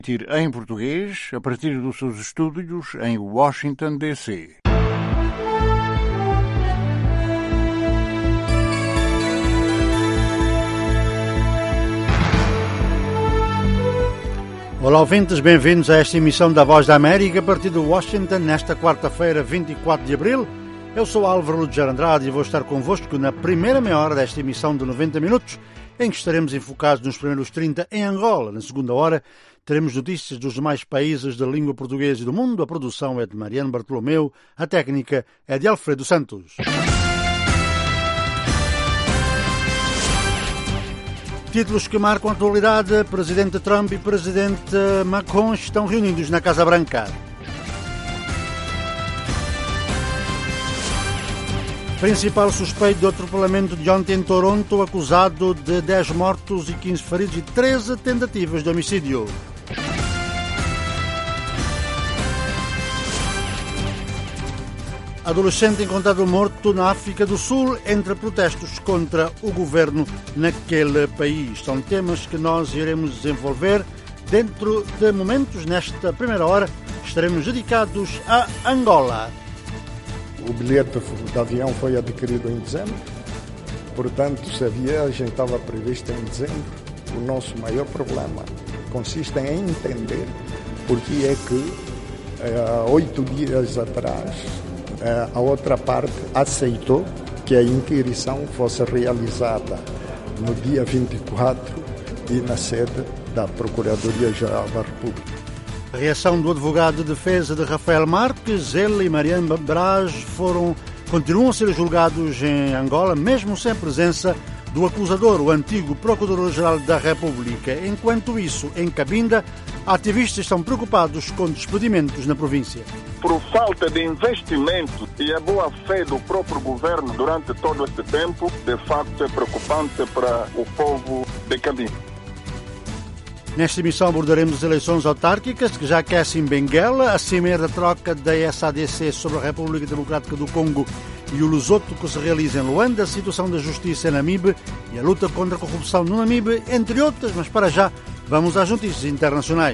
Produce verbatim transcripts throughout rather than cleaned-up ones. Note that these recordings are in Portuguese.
Em português, a partir dos seus estúdios em Washington, D C Olá, ouvintes, bem-vindos a esta emissão da Voz da América a partir de Washington, nesta quarta-feira, vinte e quatro de abril. Eu sou Álvaro Lujar Andrade e vou estar convosco na primeira meia hora desta emissão de noventa minutos, em que estaremos enfocados nos primeiros trinta em Angola. Na segunda hora, teremos notícias dos demais países da língua portuguesa e do mundo. A produção é de Mariano Bartolomeu, a técnica é de Alfredo Santos. Títulos que marcam a atualidade. Presidente Trump e Presidente Macron estão reunidos na Casa Branca. Principal suspeito do atropelamento de ontem em Toronto, acusado de dez mortos e quinze feridos e treze tentativas de homicídio. Adolescente encontrado morto na África do Sul entre protestos contra o governo naquele país. São temas que nós iremos desenvolver dentro de momentos. Nesta primeira hora estaremos dedicados a Angola. O bilhete de avião foi adquirido em dezembro, portanto, se a viagem estava prevista em dezembro, o nosso maior problema consiste em entender porque é que, há oito dias atrás, a outra parte aceitou que a inquirição fosse realizada no dia vinte e quatro e na sede da Procuradoria-Geral da República. A reação do advogado de defesa de Rafael Marques, ele e Mariana Braz foram, continuam a ser julgados em Angola, mesmo sem presença do acusador, o antigo Procurador-Geral da República. Enquanto isso, em Cabinda, ativistas estão preocupados com despedimentos na província. Por falta de investimento e a boa-fé do próprio governo durante todo esse tempo, de facto é preocupante para o povo de Cabinda. Nesta emissão abordaremos as eleições autárquicas que já aquecem Benguela, a cimeira da troca da S A D C sobre a República Democrática do Congo e o Lesoto que se realiza em Luanda, a situação da justiça em Namibe e a luta contra a corrupção no Namibe, entre outras, mas para já vamos às notícias internacionais.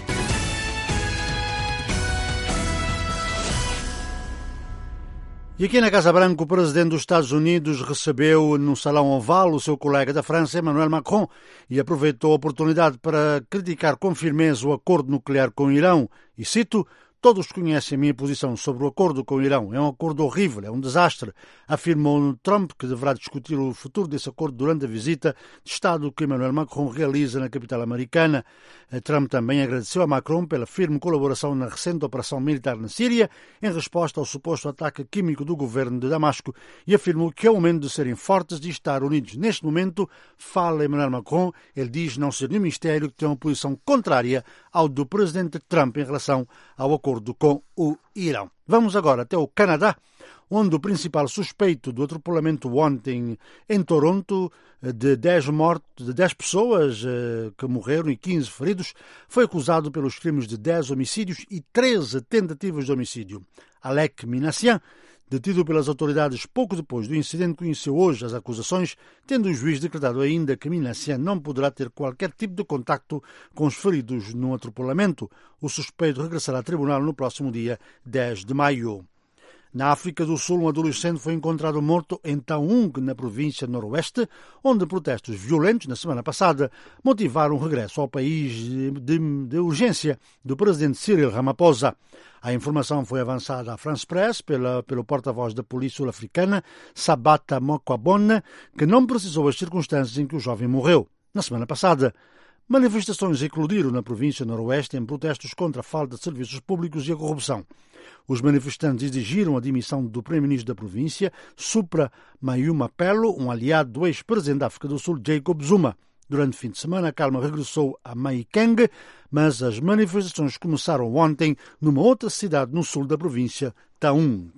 E aqui na Casa Branca, o presidente dos Estados Unidos recebeu no Salão Oval o seu colega da França, Emmanuel Macron, e aproveitou a oportunidade para criticar com firmeza o acordo nuclear com o Irão. E cito: "Todos conhecem a minha posição sobre o acordo com o Irão. É um acordo horrível, é um desastre", afirmou Trump, que deverá discutir o futuro desse acordo durante a visita de Estado que Emmanuel Macron realiza na capital americana. Trump também agradeceu a Macron pela firme colaboração na recente operação militar na Síria, em resposta ao suposto ataque químico do governo de Damasco, e afirmou que é o momento de serem fortes e estar unidos. Neste momento, fala Emmanuel Macron, ele diz não ser nenhum mistério que tem uma posição contrária ao do presidente Trump em relação ao acordo com o Irão. Vamos agora até o Canadá, onde o principal suspeito do atropelamento ontem em Toronto de dez mortos, de dez pessoas eh, que morreram e quinze feridos, foi acusado pelos crimes de dez homicídios e treze tentativas de homicídio. Alec Minassian, detido pelas autoridades pouco depois do incidente, conheceu hoje as acusações, tendo o juiz decretado ainda que Minassian não poderá ter qualquer tipo de contacto com os feridos no atropelamento. O suspeito regressará ao tribunal no próximo dia dez de maio. Na África do Sul, um adolescente foi encontrado morto em Taung, na província noroeste, onde protestos violentos, na semana passada, motivaram o regresso ao país de, de, de urgência do presidente Cyril Ramaphosa. A informação foi avançada à France Press pela, pelo porta-voz da polícia sul-africana, Sabata Mokwabone, que não precisou as circunstâncias em que o jovem morreu. Na semana passada, manifestações eclodiram na província noroeste em protestos contra a falta de serviços públicos e a corrupção. Os manifestantes exigiram a demissão do primeiro-ministro da província, Supra Mayumapelo, um aliado do ex-presidente da África do Sul, Jacob Zuma. Durante o fim de semana, a calma regressou a Mahikeng, mas as manifestações começaram ontem numa outra cidade no sul da província, Taung.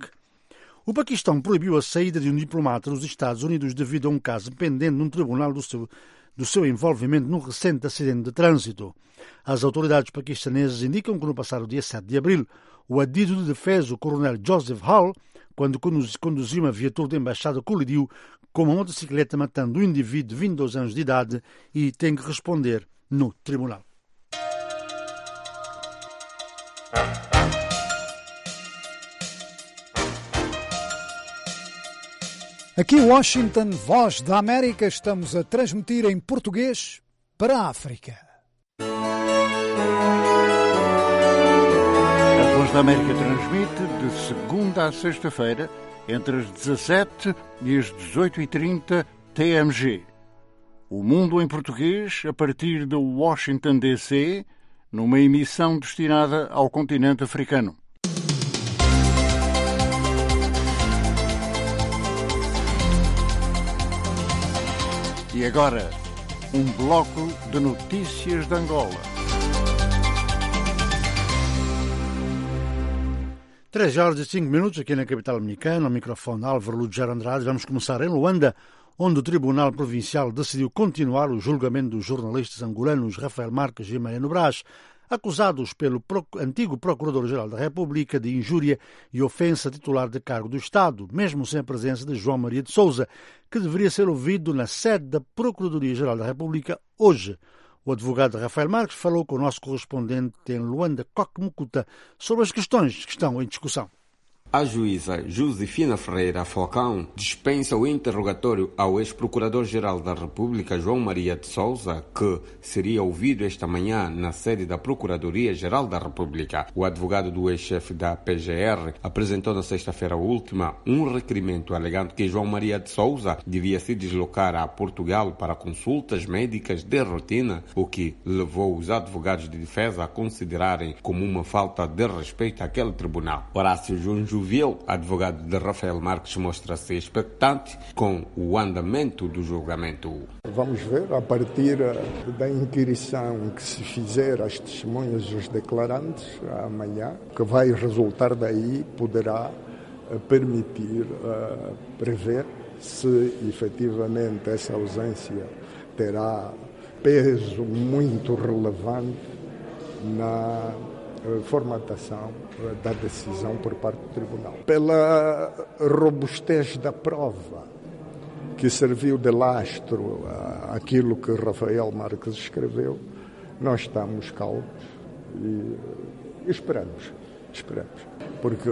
O Paquistão proibiu a saída de um diplomata dos Estados Unidos devido a um caso pendente num tribunal do seu, do seu envolvimento num recente acidente de trânsito. As autoridades paquistanesas indicam que no passado dia sete de abril, o adido de defesa, o coronel Joseph Hall, quando conduzia uma viatura da embaixada, colidiu com uma motocicleta, matando um indivíduo de vinte e dois anos de idade e tem que responder no tribunal. Aqui Washington, Voz da América, estamos a transmitir em português para a África. A Voz da América transmite de segunda a sexta-feira, entre as dezassete e as dezoito e trinta T M G. O Mundo em Português, a partir de Washington, D C, numa emissão destinada ao continente africano. E agora, um bloco de notícias de Angola. Três horas e cinco minutos aqui na capital americana, ao microfone Álvaro Lugero Andrade. Vamos começar em Luanda, onde o Tribunal Provincial decidiu continuar o julgamento dos jornalistas angolanos Rafael Marques e Mariano Braz, acusados pelo antigo Procurador-Geral da República de injúria e ofensa titular de cargo do Estado, mesmo sem a presença de João Maria de Sousa, que deveria ser ouvido na sede da Procuradoria-Geral da República hoje. O advogado Rafael Marques falou com o nosso correspondente em Luanda, Coque Mucuta, sobre as questões que estão em discussão. A juíza Josefina Ferreira Falcão dispensa o interrogatório ao ex-procurador-geral da República, João Maria de Sousa, que seria ouvido esta manhã na sede da Procuradoria-Geral da República. O advogado do ex-chefe da P G R apresentou na sexta-feira última um requerimento alegando que João Maria de Sousa devia se deslocar a Portugal para consultas médicas de rotina, o que levou os advogados de defesa a considerarem como uma falta de respeito àquele tribunal. Horácio Junju Vil, advogado de Rafael Marques, mostra-se expectante com o andamento do julgamento. Vamos ver, a partir da inquirição que se fizer às testemunhas dos declarantes amanhã, que vai resultar daí, poderá permitir uh, prever se efetivamente essa ausência terá peso muito relevante na formatação da decisão por parte do Tribunal. Pela robustez da prova, que serviu de lastro àquilo que Rafael Marques escreveu, nós estamos calmos e esperamos, esperamos. Porque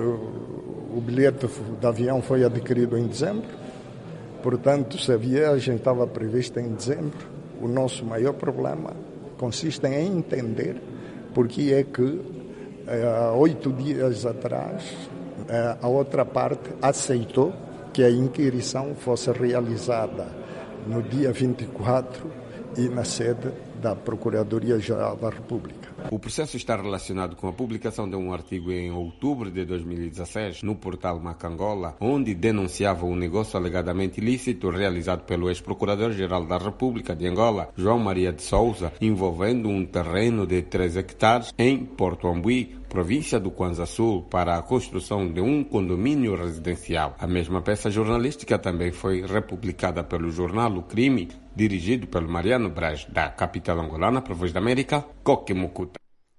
o bilhete de avião foi adquirido em dezembro, portanto, se a viagem estava prevista em dezembro, o nosso maior problema consiste em entender porque é que há oito dias atrás a outra parte aceitou que a inquirição fosse realizada no dia vinte e quatro e na sede da Procuradoria-Geral da República. O processo está relacionado com a publicação de um artigo em outubro de dois mil e dezasseis no portal Macangola, onde denunciava um negócio alegadamente ilícito realizado pelo ex-procurador-geral da República de Angola, João Maria de Sousa, envolvendo um terreno de três hectares em Porto Ambuí, província do Kwanza Sul, para a construção de um condomínio residencial. A mesma peça jornalística também foi republicada pelo jornal O Crime, dirigido pelo Mariano Braz, da capital angolana, para a Voz da América, Coque Mucuta.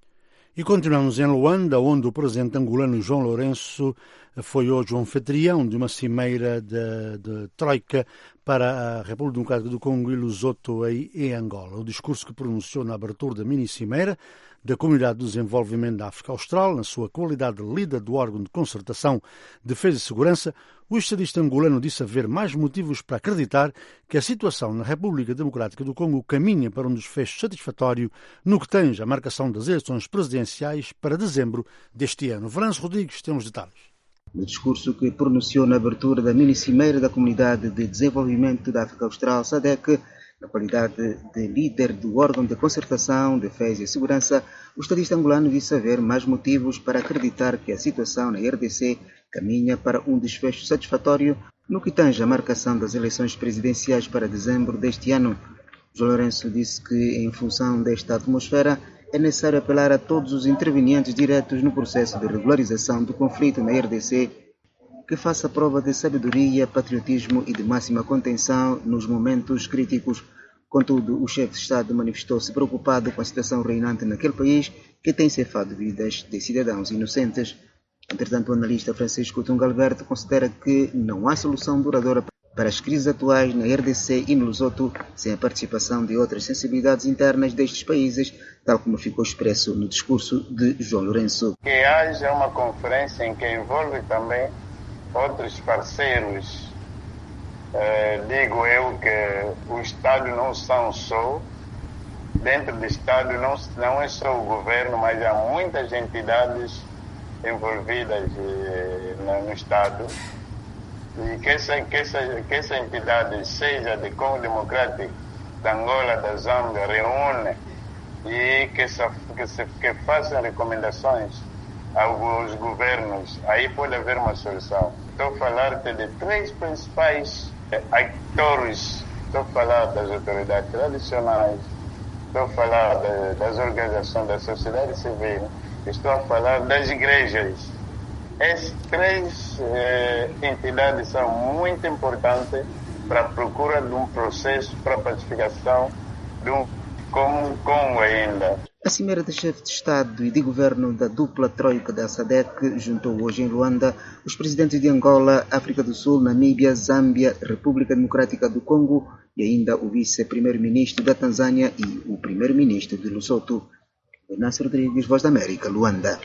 E continuamos em Luanda, onde o presidente angolano João Lourenço foi hoje um anfitrião de uma cimeira de, de Troika para a República Democrática do Congo e Lesotho em Angola. O discurso que pronunciou na abertura da mini-cimeira da Comunidade de Desenvolvimento da África Austral, na sua qualidade de líder do órgão de concertação, defesa e segurança, o estadista angolano disse haver mais motivos para acreditar que a situação na República Democrática do Congo caminha para um desfecho satisfatório no que tange a marcação das eleições presidenciais para dezembro deste ano. Valenço Rodrigues tem os detalhes. No discurso que pronunciou na abertura da mini-cimeira da Comunidade de Desenvolvimento da África Austral, S A D C, na qualidade de líder do órgão de concertação, defesa e segurança, o estadista angolano disse haver mais motivos para acreditar que a situação na R D C caminha para um desfecho satisfatório no que tange a marcação das eleições presidenciais para dezembro deste ano. João Lourenço disse que, em função desta atmosfera, é necessário apelar a todos os intervenientes diretos no processo de regularização do conflito na R D C que faça prova de sabedoria, patriotismo e de máxima contenção nos momentos críticos. Contudo, o chefe de Estado manifestou-se preocupado com a situação reinante naquele país, que tem ceifado vidas de cidadãos inocentes. Entretanto, o analista Francisco Tungalberto considera que não há solução duradoura para as crises atuais na R D C e no Lesoto, sem a participação de outras sensibilidades internas destes países, tal como ficou expresso no discurso de João Lourenço. Que haja uma conferência em que envolve também outros parceiros. Uh, digo eu que o Estado não são só, dentro do Estado não, não é só o governo, mas há muitas entidades envolvidas uh, no, no Estado, e que essa, que, essa, que essa entidade seja de Congo Democrático, da Angola, da Zâmbia, reúne e que, se, que, se, que façam recomendações aos governos, aí pode haver uma solução. Estou a falar-te de três principais atores, estou a falar das autoridades tradicionais, estou a falar de, das organizações da sociedade civil, estou a falar das igrejas. Essas três eh, entidades são muito importantes para a procura de um processo para a pacificação de um como Congo ainda. A Cimeira de Chefes de Estado e de Governo da dupla troika da SADC juntou hoje em Luanda os presidentes de Angola, África do Sul, Namíbia, Zâmbia, República Democrática do Congo e ainda o vice-primeiro-ministro da Tanzânia e o primeiro-ministro de Lesoto. Venâncio Rodrigues, Voz da América, Luanda.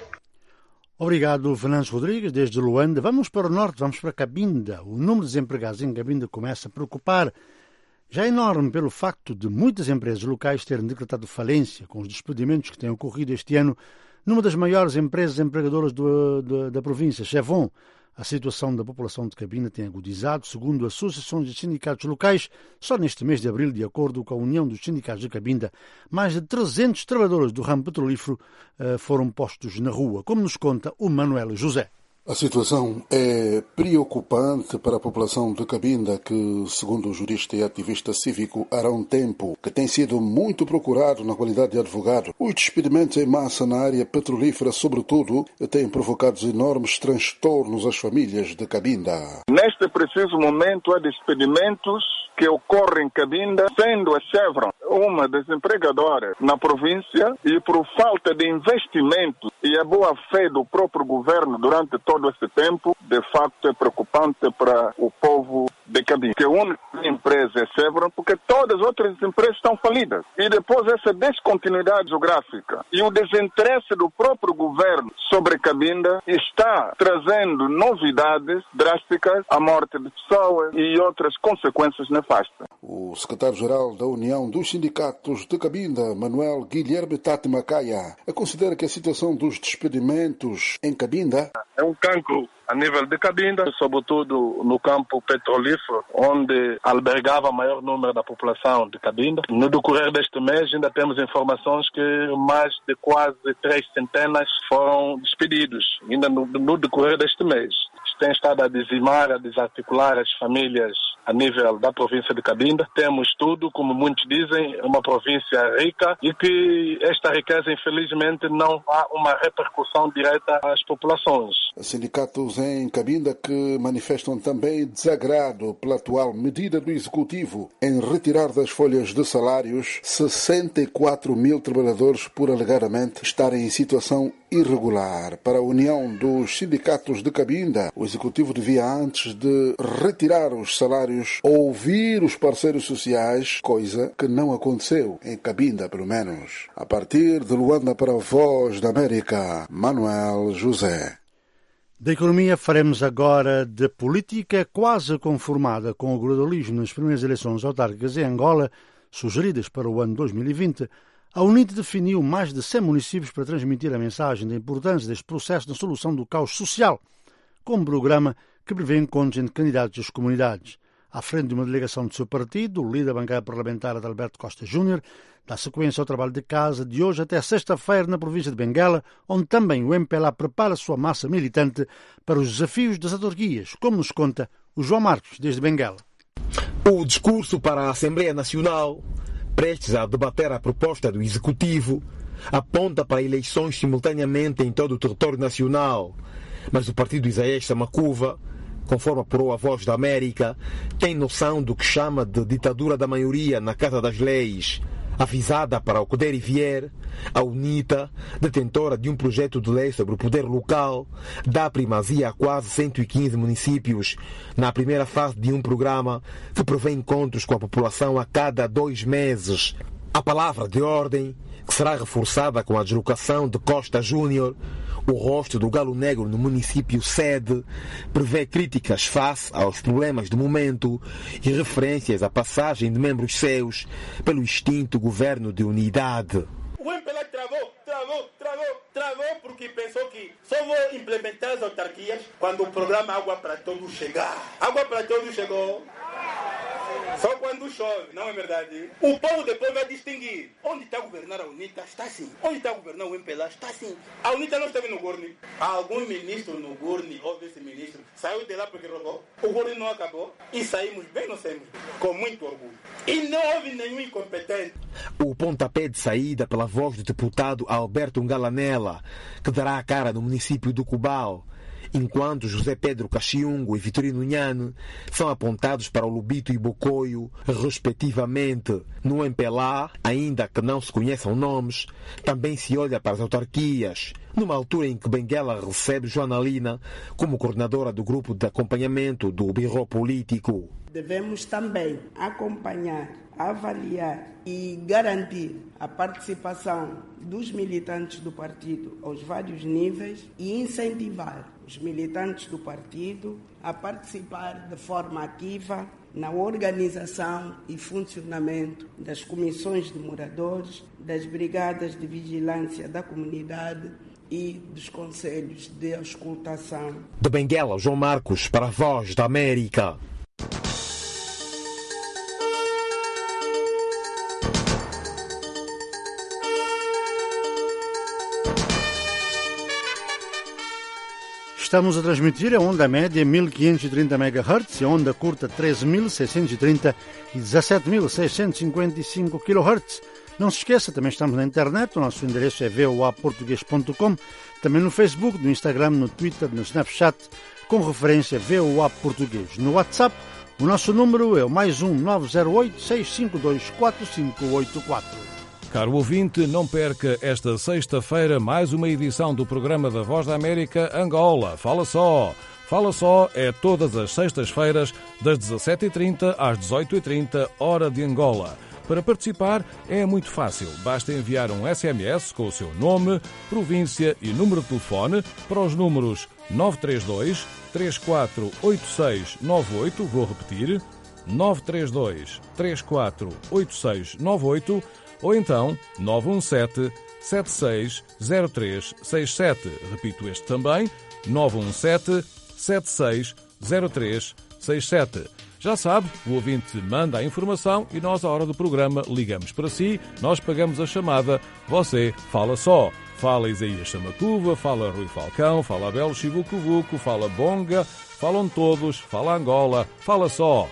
Obrigado, Venâncio Rodrigues, desde Luanda. Vamos para o norte, vamos para Cabinda. O número de desempregados em Cabinda começa a preocupar. Já é enorme pelo facto de muitas empresas locais terem decretado falência com os despedimentos que têm ocorrido este ano numa das maiores empresas empregadoras do, da, da província, Chevron. A situação da população de Cabinda tem agudizado, segundo associações de sindicatos locais. Só neste mês de abril, de acordo com a União dos Sindicatos de Cabinda, mais de trezentos trabalhadores do ramo petrolífero uh, foram postos na rua, como nos conta o Manuel José. A situação é preocupante para a população de Cabinda, que, segundo o jurista e ativista cívico Arão Tempo, que tem sido muito procurado na qualidade de advogado, os despedimentos em massa na área petrolífera, sobretudo, têm provocado enormes transtornos às famílias de Cabinda. Neste preciso momento, há despedimentos que ocorrem em Cabinda, sendo a Chevron uma das empregadoras na província, e por falta de investimento e a boa fé do próprio governo durante todo esse tempo, de facto é preocupante para o povo de Cabinda. Que a única empresa é a Chevron, porque todas as outras empresas estão falidas. E depois essa descontinuidade geográfica e o desinteresse do próprio governo sobre Cabinda está trazendo novidades drásticas, a morte de pessoas e outras consequências nefastas. O secretário-geral da União dos Sindicatos de Cabinda, Manuel Guilherme Tati Macaia, considera que a situação dos despedimentos em Cabinda é um cancro a nível de Cabinda, sobretudo no campo petrolífero, onde albergava o maior número da população de Cabinda. No decorrer deste mês, ainda temos informações que mais de quase três centenas foram despedidos, ainda no, no decorrer deste mês. Isto tem estado a dizimar, a desarticular as famílias a nível da província de Cabinda. Temos tudo, como muitos dizem, uma província rica e que esta riqueza, infelizmente, não há uma repercussão direta às populações. Sindicatos em Cabinda que manifestam também desagrado pela atual medida do Executivo em retirar das folhas de salários sessenta e quatro mil trabalhadores por alegadamente estarem em situação irregular. Para a União dos Sindicatos de Cabinda, o Executivo devia, antes de retirar os salários, ouvir os parceiros sociais, coisa que não aconteceu em Cabinda, pelo menos. A partir de Luanda para a Voz da América, Manuel José. Da economia faremos agora de política, quase conformada com o gradualismo nas primeiras eleições autárquicas em Angola, sugeridas para o ano dois mil e vinte. A UNIT definiu mais de cem municípios para transmitir a mensagem da importância deste processo na solução do caos social, com um programa que prevê encontros entre candidatos das comunidades. À frente de uma delegação do seu partido, o líder da bancada parlamentar Adalberto Costa Júnior dá sequência ao trabalho de casa de hoje até sexta-feira na província de Benguela, onde também o M P L A prepara a sua massa militante para os desafios das autarquias, como nos conta o João Marcos, desde Benguela. O discurso para a Assembleia Nacional, prestes a debater a proposta do Executivo, aponta para eleições simultaneamente em todo o território nacional, mas o partido Isaías Samacuva, conforme apurou a Voz da América, tem noção do que chama de ditadura da maioria na Casa das Leis, Avisada para o que der e vier, a UNITA, detentora de um projeto de lei sobre o poder local, dá primazia a quase cento e quinze municípios na primeira fase de um programa que prevê encontros com a população a cada dois meses. A palavra de ordem, que será reforçada com a deslocação de Costa Júnior, o rosto do galo negro no município sede, prevê críticas face aos problemas do momento e referências à passagem de membros seus pelo extinto governo de unidade. O M P L A travou, travou, travou, travou porque pensou que só vou implementar as autarquias quando o programa Água para Todos chegar. Água para Todos chegou. Só quando chove, não é verdade? O povo depois vai distinguir. Onde está a governar a UNITA? Está assim. Onde está a governar o M P L A? Está assim. A UNITA não esteve no Gurni. Algum ministro no Gurni, ou vice-ministro, saiu de lá porque roubou. O Gurni não acabou. E saímos bem, não saímos bem. Com muito orgulho. E não houve nenhum incompetente. O pontapé de saída pela voz do deputado Alberto Ngalanela, que dará a cara no município do Cubal, enquanto José Pedro Caxiungo e Vitorino Nhane são apontados para o Lubito e Bocoio, respectivamente. No M P L A, ainda que não se conheçam nomes, também se olha para as autarquias, numa altura em que Benguela recebe Joana Lina como coordenadora do grupo de acompanhamento do Birro Político. Devemos também acompanhar, avaliar e garantir a participação dos militantes do partido aos vários níveis e incentivar os militantes do partido a participar de forma ativa na organização e funcionamento das comissões de moradores, das brigadas de vigilância da comunidade e dos conselhos de auscultação. De Benguela, João Marcos, para a Voz da América. Estamos a transmitir a onda média mil quinhentos e trinta megahertz e a onda curta treze mil seiscentos e trinta e dezassete mil seiscentos e cinquenta e cinco kilohertz. Não se esqueça, também estamos na internet, o nosso endereço é v o a português ponto com, também no Facebook, no Instagram, no Twitter, no Snapchat, com referência V O A Português. No WhatsApp, o nosso número é o mais um nove zero oito, seis cinco dois, quatro cinco oito quatro. Caro ouvinte, não perca esta sexta-feira mais uma edição do programa da Voz da América Angola. Fala só! Fala só é todas as sextas-feiras, das dezassete e trinta às dezoito e trinta, hora de Angola. Para participar é muito fácil. Basta enviar um S M S com o seu nome, província e número de telefone para os números nove três dois, três quatro oito seis nove oito, vou repetir, nove três dois, três quatro oito seis nove oito, ou então nove um sete, sete seis zero três seis sete. Repito este também, nove um sete, sete seis zero três seis sete. Já sabe, o ouvinte manda a informação e nós, à hora do programa, ligamos para si, nós pagamos a chamada, você fala só. Fala Isaías Chamacuva, fala Rui Falcão, fala Abel Chivucovuco, fala Bonga, falam todos, fala Angola, fala só.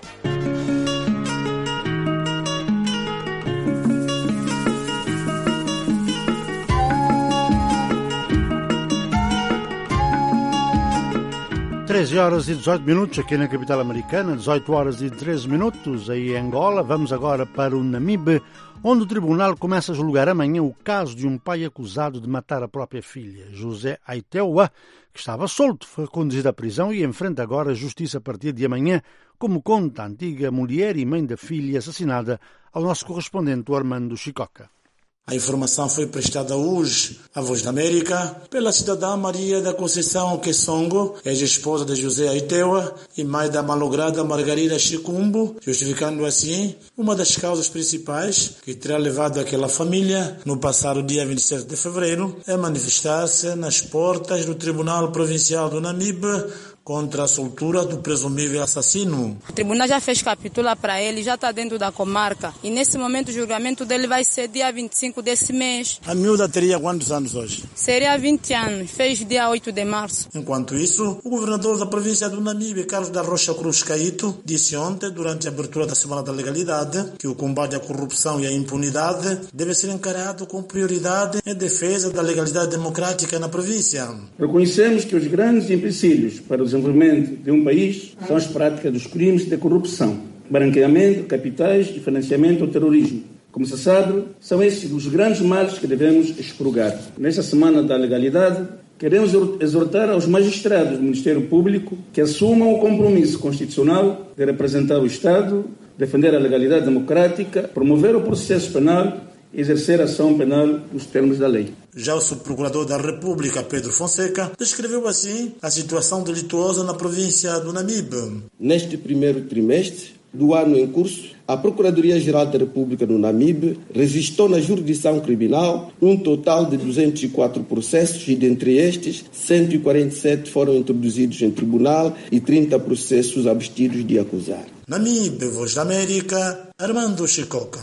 treze horas e dezoito minutos aqui na capital americana, dezoito horas e treze minutos aí em Angola. Vamos agora para o Namibe, onde o tribunal começa a julgar amanhã o caso de um pai acusado de matar a própria filha. José Aiteua, que estava solto, foi conduzido à prisão e enfrenta agora a justiça a partir de amanhã, como conta a antiga mulher e mãe da filha assassinada ao nosso correspondente Armando Chicoca. A informação foi prestada hoje à Voz da América pela cidadã Maria da Conceição Quesongo, ex-esposa de José Aiteua e mãe da malograda Margarida Chicumbo, justificando assim uma das causas principais que terá levado aquela família, no passado dia vinte e sete de fevereiro, a manifestar-se nas portas do Tribunal Provincial do Namibe contra a soltura do presumível assassino. O tribunal já fez captura para ele, já está dentro da comarca. E nesse momento o julgamento dele vai ser dia vinte e cinco desse mês. A miúda teria quantos anos hoje? Seria vinte anos, fez dia oito de março. Enquanto isso, o governador da província do Namibe, Carlos da Rocha Cruz Caíto, disse ontem, durante a abertura da Semana da Legalidade, que o combate à corrupção e à impunidade deve ser encarado com prioridade em defesa da legalidade democrática na província. Reconhecemos que os grandes empecilhos para o desenvolvimento de um país são as práticas dos crimes de corrupção, branqueamento de capitais e financiamento ao terrorismo, Como se sabe, são esses os grandes males que devemos expurgar. Nesta Semana da Legalidade, queremos exortar aos magistrados do Ministério Público que assumam o compromisso constitucional de representar o Estado, defender a legalidade democrática, promover o processo penal e exercer a ação penal nos termos da lei. Já o subprocurador da República, Pedro Fonseca, descreveu assim a situação delituosa na província do Namibe. Neste primeiro trimestre do ano em curso, a Procuradoria-Geral da República no Namibe registrou na jurisdição criminal um total de duzentos e quatro processos e, dentre estes, cento e quarenta e sete foram introduzidos em tribunal e trinta processos abstidos de acusar. Namibe, Voz da América, Armando Chicoca.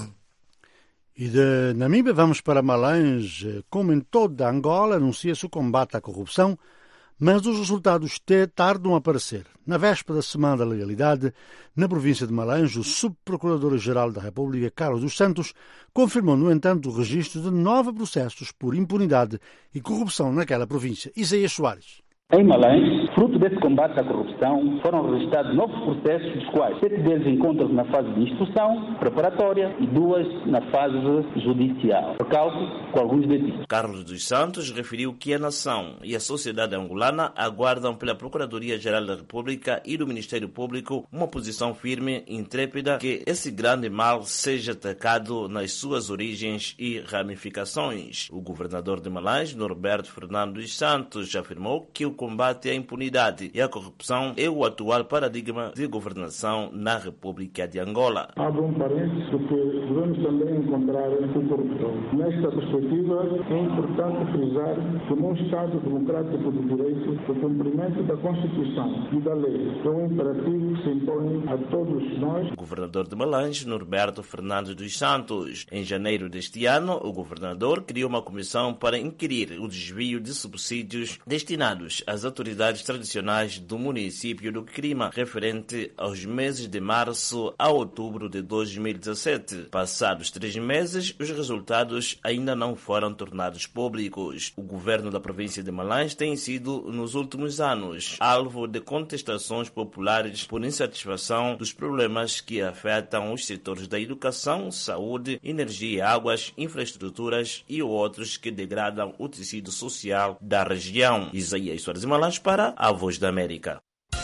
E de Namíbia vamos para Malange. Como em toda Angola, anuncia-se o combate à corrupção, mas os resultados tardam a aparecer. Na véspera da Semana da Legalidade, na província de Malange, o subprocurador-geral da República, Carlos dos Santos, confirmou, no entanto, o registro de nove processos por impunidade e corrupção naquela província. Isaías Soares. Em Malange, fruto desse combate à corrupção, foram registrados nove processos, dos quais sete deles encontram-se na fase de instrução preparatória e duas na fase judicial. Recalco com alguns detidos. Carlos dos Santos referiu que a nação e a sociedade angolana aguardam pela Procuradoria-Geral da República e do Ministério Público uma posição firme e intrépida que esse grande mal seja atacado nas suas origens e ramificações. O governador de Malange, Norberto Fernando dos Santos, afirmou que o combate à impunidade e à corrupção é o atual paradigma de governação na República de Angola. Abro um parênteses porque devemos também encontrar o corruptor. Nesta perspectiva, é importante frisar que num Estado democrático de direito, o cumprimento da Constituição e da lei é um imperativo que se impõe a todos nós. O governador de Malange, Norberto Fernando dos Santos. Em janeiro deste ano, o governador criou uma comissão para inquirir o desvio de subsídios destinados às autoridades tradicionais do município do Crima, referente aos meses de março a outubro de dois mil e dezassete. Passados três meses, os resultados ainda não foram tornados públicos. O governo da província de Malange tem sido, nos últimos anos, alvo de contestações populares por insatisfação dos problemas que afetam os setores da educação, saúde, energia, águas, infraestruturas e outros que degradam o tecido social da região. Isaías Soares de Malange para a Voz da América.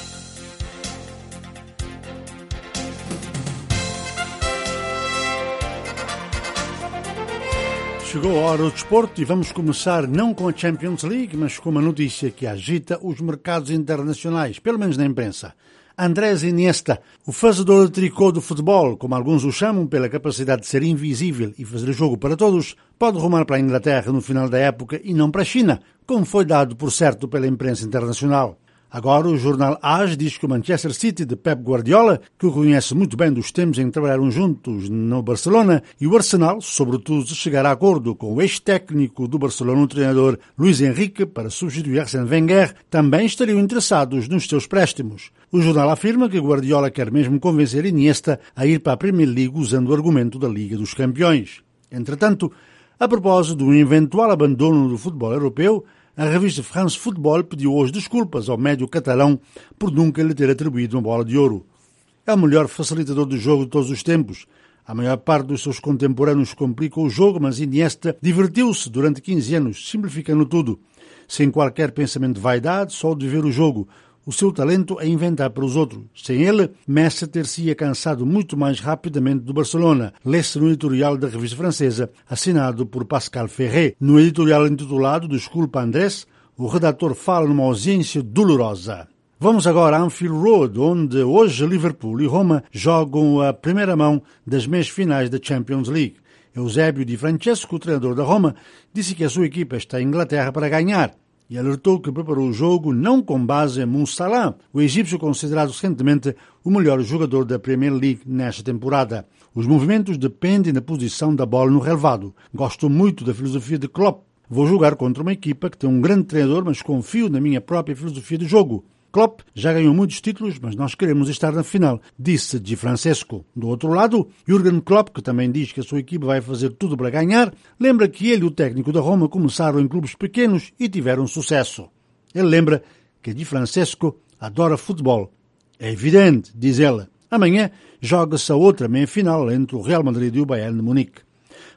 Chegou a hora do desporto e vamos começar não com a Champions League, mas com uma notícia que agita os mercados internacionais, pelo menos na imprensa. Andrés Iniesta, o fazedor de tricô do futebol, como alguns o chamam pela capacidade de ser invisível e fazer jogo para todos, pode rumar para a Inglaterra no final da época e não para a China, como foi dado por certo pela imprensa internacional. Agora o jornal A S diz que o Manchester City de Pep Guardiola, que o conhece muito bem dos tempos em que trabalharam juntos no Barcelona, e o Arsenal, sobretudo se chegar a acordo com o ex-técnico do Barcelona, o treinador Luís Henrique, para substituir Arsène Wenger, também estariam interessados nos seus préstimos. O jornal afirma que Guardiola quer mesmo convencer Iniesta a ir para a Premier League usando o argumento da Liga dos Campeões. Entretanto, a propósito do eventual abandono do futebol europeu, a revista France Football pediu hoje desculpas ao médio catalão por nunca lhe ter atribuído uma bola de ouro. É o melhor facilitador do jogo de todos os tempos. A maior parte dos seus contemporâneos complicam o jogo, mas Iniesta divertiu-se durante quinze anos, simplificando tudo. Sem qualquer pensamento de vaidade, só de ver o jogo. O seu talento é inventar para os outros. Sem ele, Messi ter-se-ia cansado muito mais rapidamente do Barcelona. Lê-se no editorial da revista francesa, assinado por Pascal Ferré. No editorial intitulado Desculpa Andrés, o redator fala numa ausência dolorosa. Vamos agora a Anfield Road, onde hoje Liverpool e Roma jogam a primeira mão das meias finais da Champions League. Eusébio Di Francesco, o treinador da Roma, disse que a sua equipa está em Inglaterra para ganhar e alertou que preparou o jogo não com base em Mo Salah, o egípcio considerado recentemente o melhor jogador da Premier League nesta temporada. Os movimentos dependem da posição da bola no relvado. Gosto muito da filosofia de Klopp. Vou jogar contra uma equipa que tem um grande treinador, mas confio na minha própria filosofia de jogo. Klopp já ganhou muitos títulos, mas nós queremos estar na final, disse Di Francesco. Do outro lado, Jürgen Klopp, que também diz que a sua equipe vai fazer tudo para ganhar, lembra que ele e o técnico da Roma começaram em clubes pequenos e tiveram sucesso. Ele lembra que Di Francesco adora futebol. É evidente, diz ela. Amanhã joga-se a outra meia-final entre o Real Madrid e o Bayern de Munique.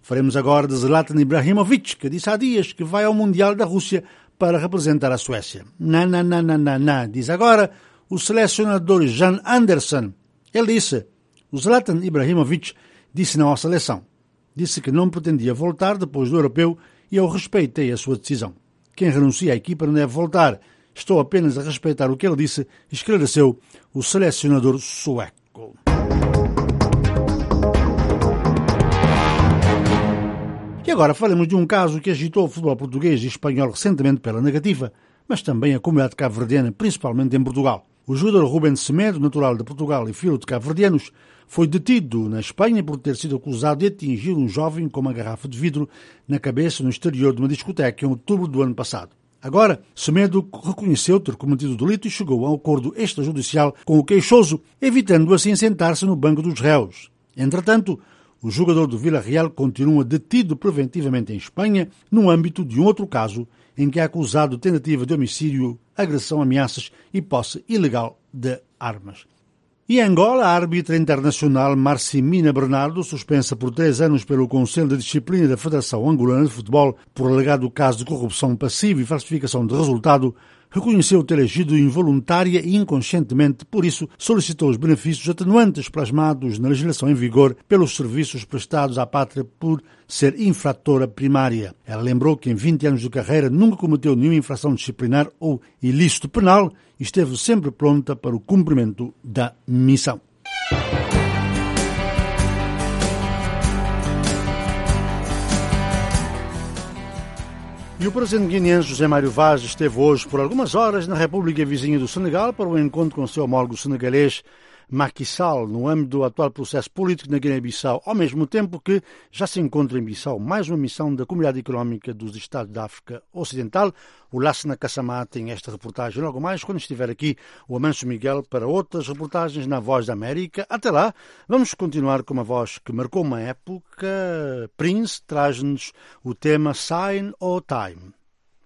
Faremos agora de Zlatan Ibrahimovic, que disse há dias que vai ao Mundial da Rússia para representar a Suécia. Não, não, não, não, não, não. Diz agora o selecionador Jan Andersson. Ele disse, o Zlatan Ibrahimovic disse não à seleção. Disse que não pretendia voltar depois do europeu e eu respeitei a sua decisão. Quem renuncia à equipa não deve voltar. Estou apenas a respeitar o que ele disse, esclareceu o selecionador sueco. E agora falamos de um caso que agitou o futebol português e espanhol recentemente pela negativa, mas também a comunidade cabo-verdiana, principalmente em Portugal. O jogador Rubén Semedo, natural de Portugal e filho de cabo-verdianos, foi detido na Espanha por ter sido acusado de atingir um jovem com uma garrafa de vidro na cabeça no exterior de uma discoteca em outubro do ano passado. Agora, Semedo reconheceu ter cometido o delito e chegou a um acordo extrajudicial com o queixoso, evitando assim sentar-se no banco dos réus. Entretanto, o jogador do Villarreal continua detido preventivamente em Espanha no âmbito de um outro caso em que é acusado de tentativa de homicídio, agressão, ameaças e posse ilegal de armas. E em Angola, a árbitra internacional Marcimina Bernardo, suspensa por três anos pelo Conselho de Disciplina da Federação Angolana de Futebol por alegado caso de corrupção passiva e falsificação de resultado, reconheceu ter agido involuntária e inconscientemente, por isso solicitou os benefícios atenuantes plasmados na legislação em vigor pelos serviços prestados à pátria por ser infratora primária. Ela lembrou que em vinte anos de carreira nunca cometeu nenhuma infração disciplinar ou ilícito penal e esteve sempre pronta para o cumprimento da missão. E o presidente guineense José Mário Vaz esteve hoje por algumas horas na República Vizinha do Senegal para um encontro com o seu homólogo senegalês Macky Sall, no âmbito do atual processo político na Guiné-Bissau, ao mesmo tempo que já se encontra em Bissau mais uma missão da Comunidade Económica dos Estados da África Ocidental. O Lassana Kassamá tem esta reportagem logo mais quando estiver aqui o Amancio Miguel para outras reportagens na Voz da América. Até lá, vamos continuar com uma voz que marcou uma época. Prince traz-nos o tema Sign or Time.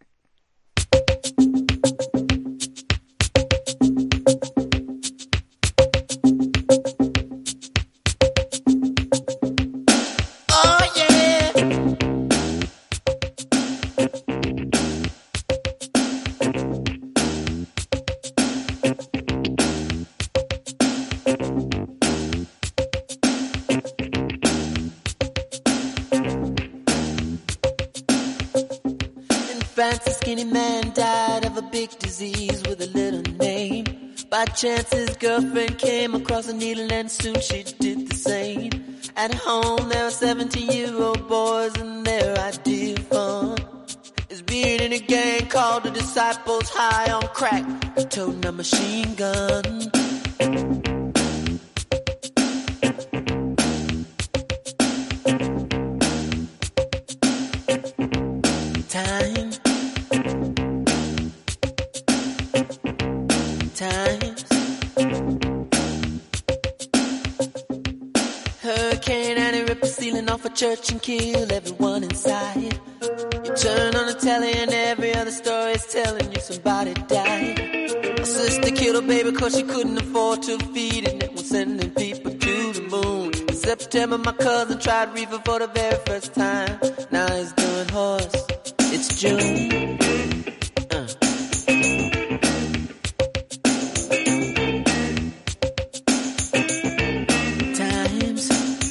France, a skinny man died of a big disease with a little name. By chance his girlfriend came across a needle and soon she did the same. At home there were seventeen-year-old boys and their idea of fun is being in a gang called the Disciples, high on crack, toting a machine gun. Time, times, Hurricane Annie ripped the ceiling off a church and killed everyone inside. You turn on the telly and every other story is telling you somebody died. My sister killed her baby cause she couldn't afford to feed it and was sending people to the moon. In September my cousin tried reefer for the very first time. Now he's doing horse. It's June. Uh. Times.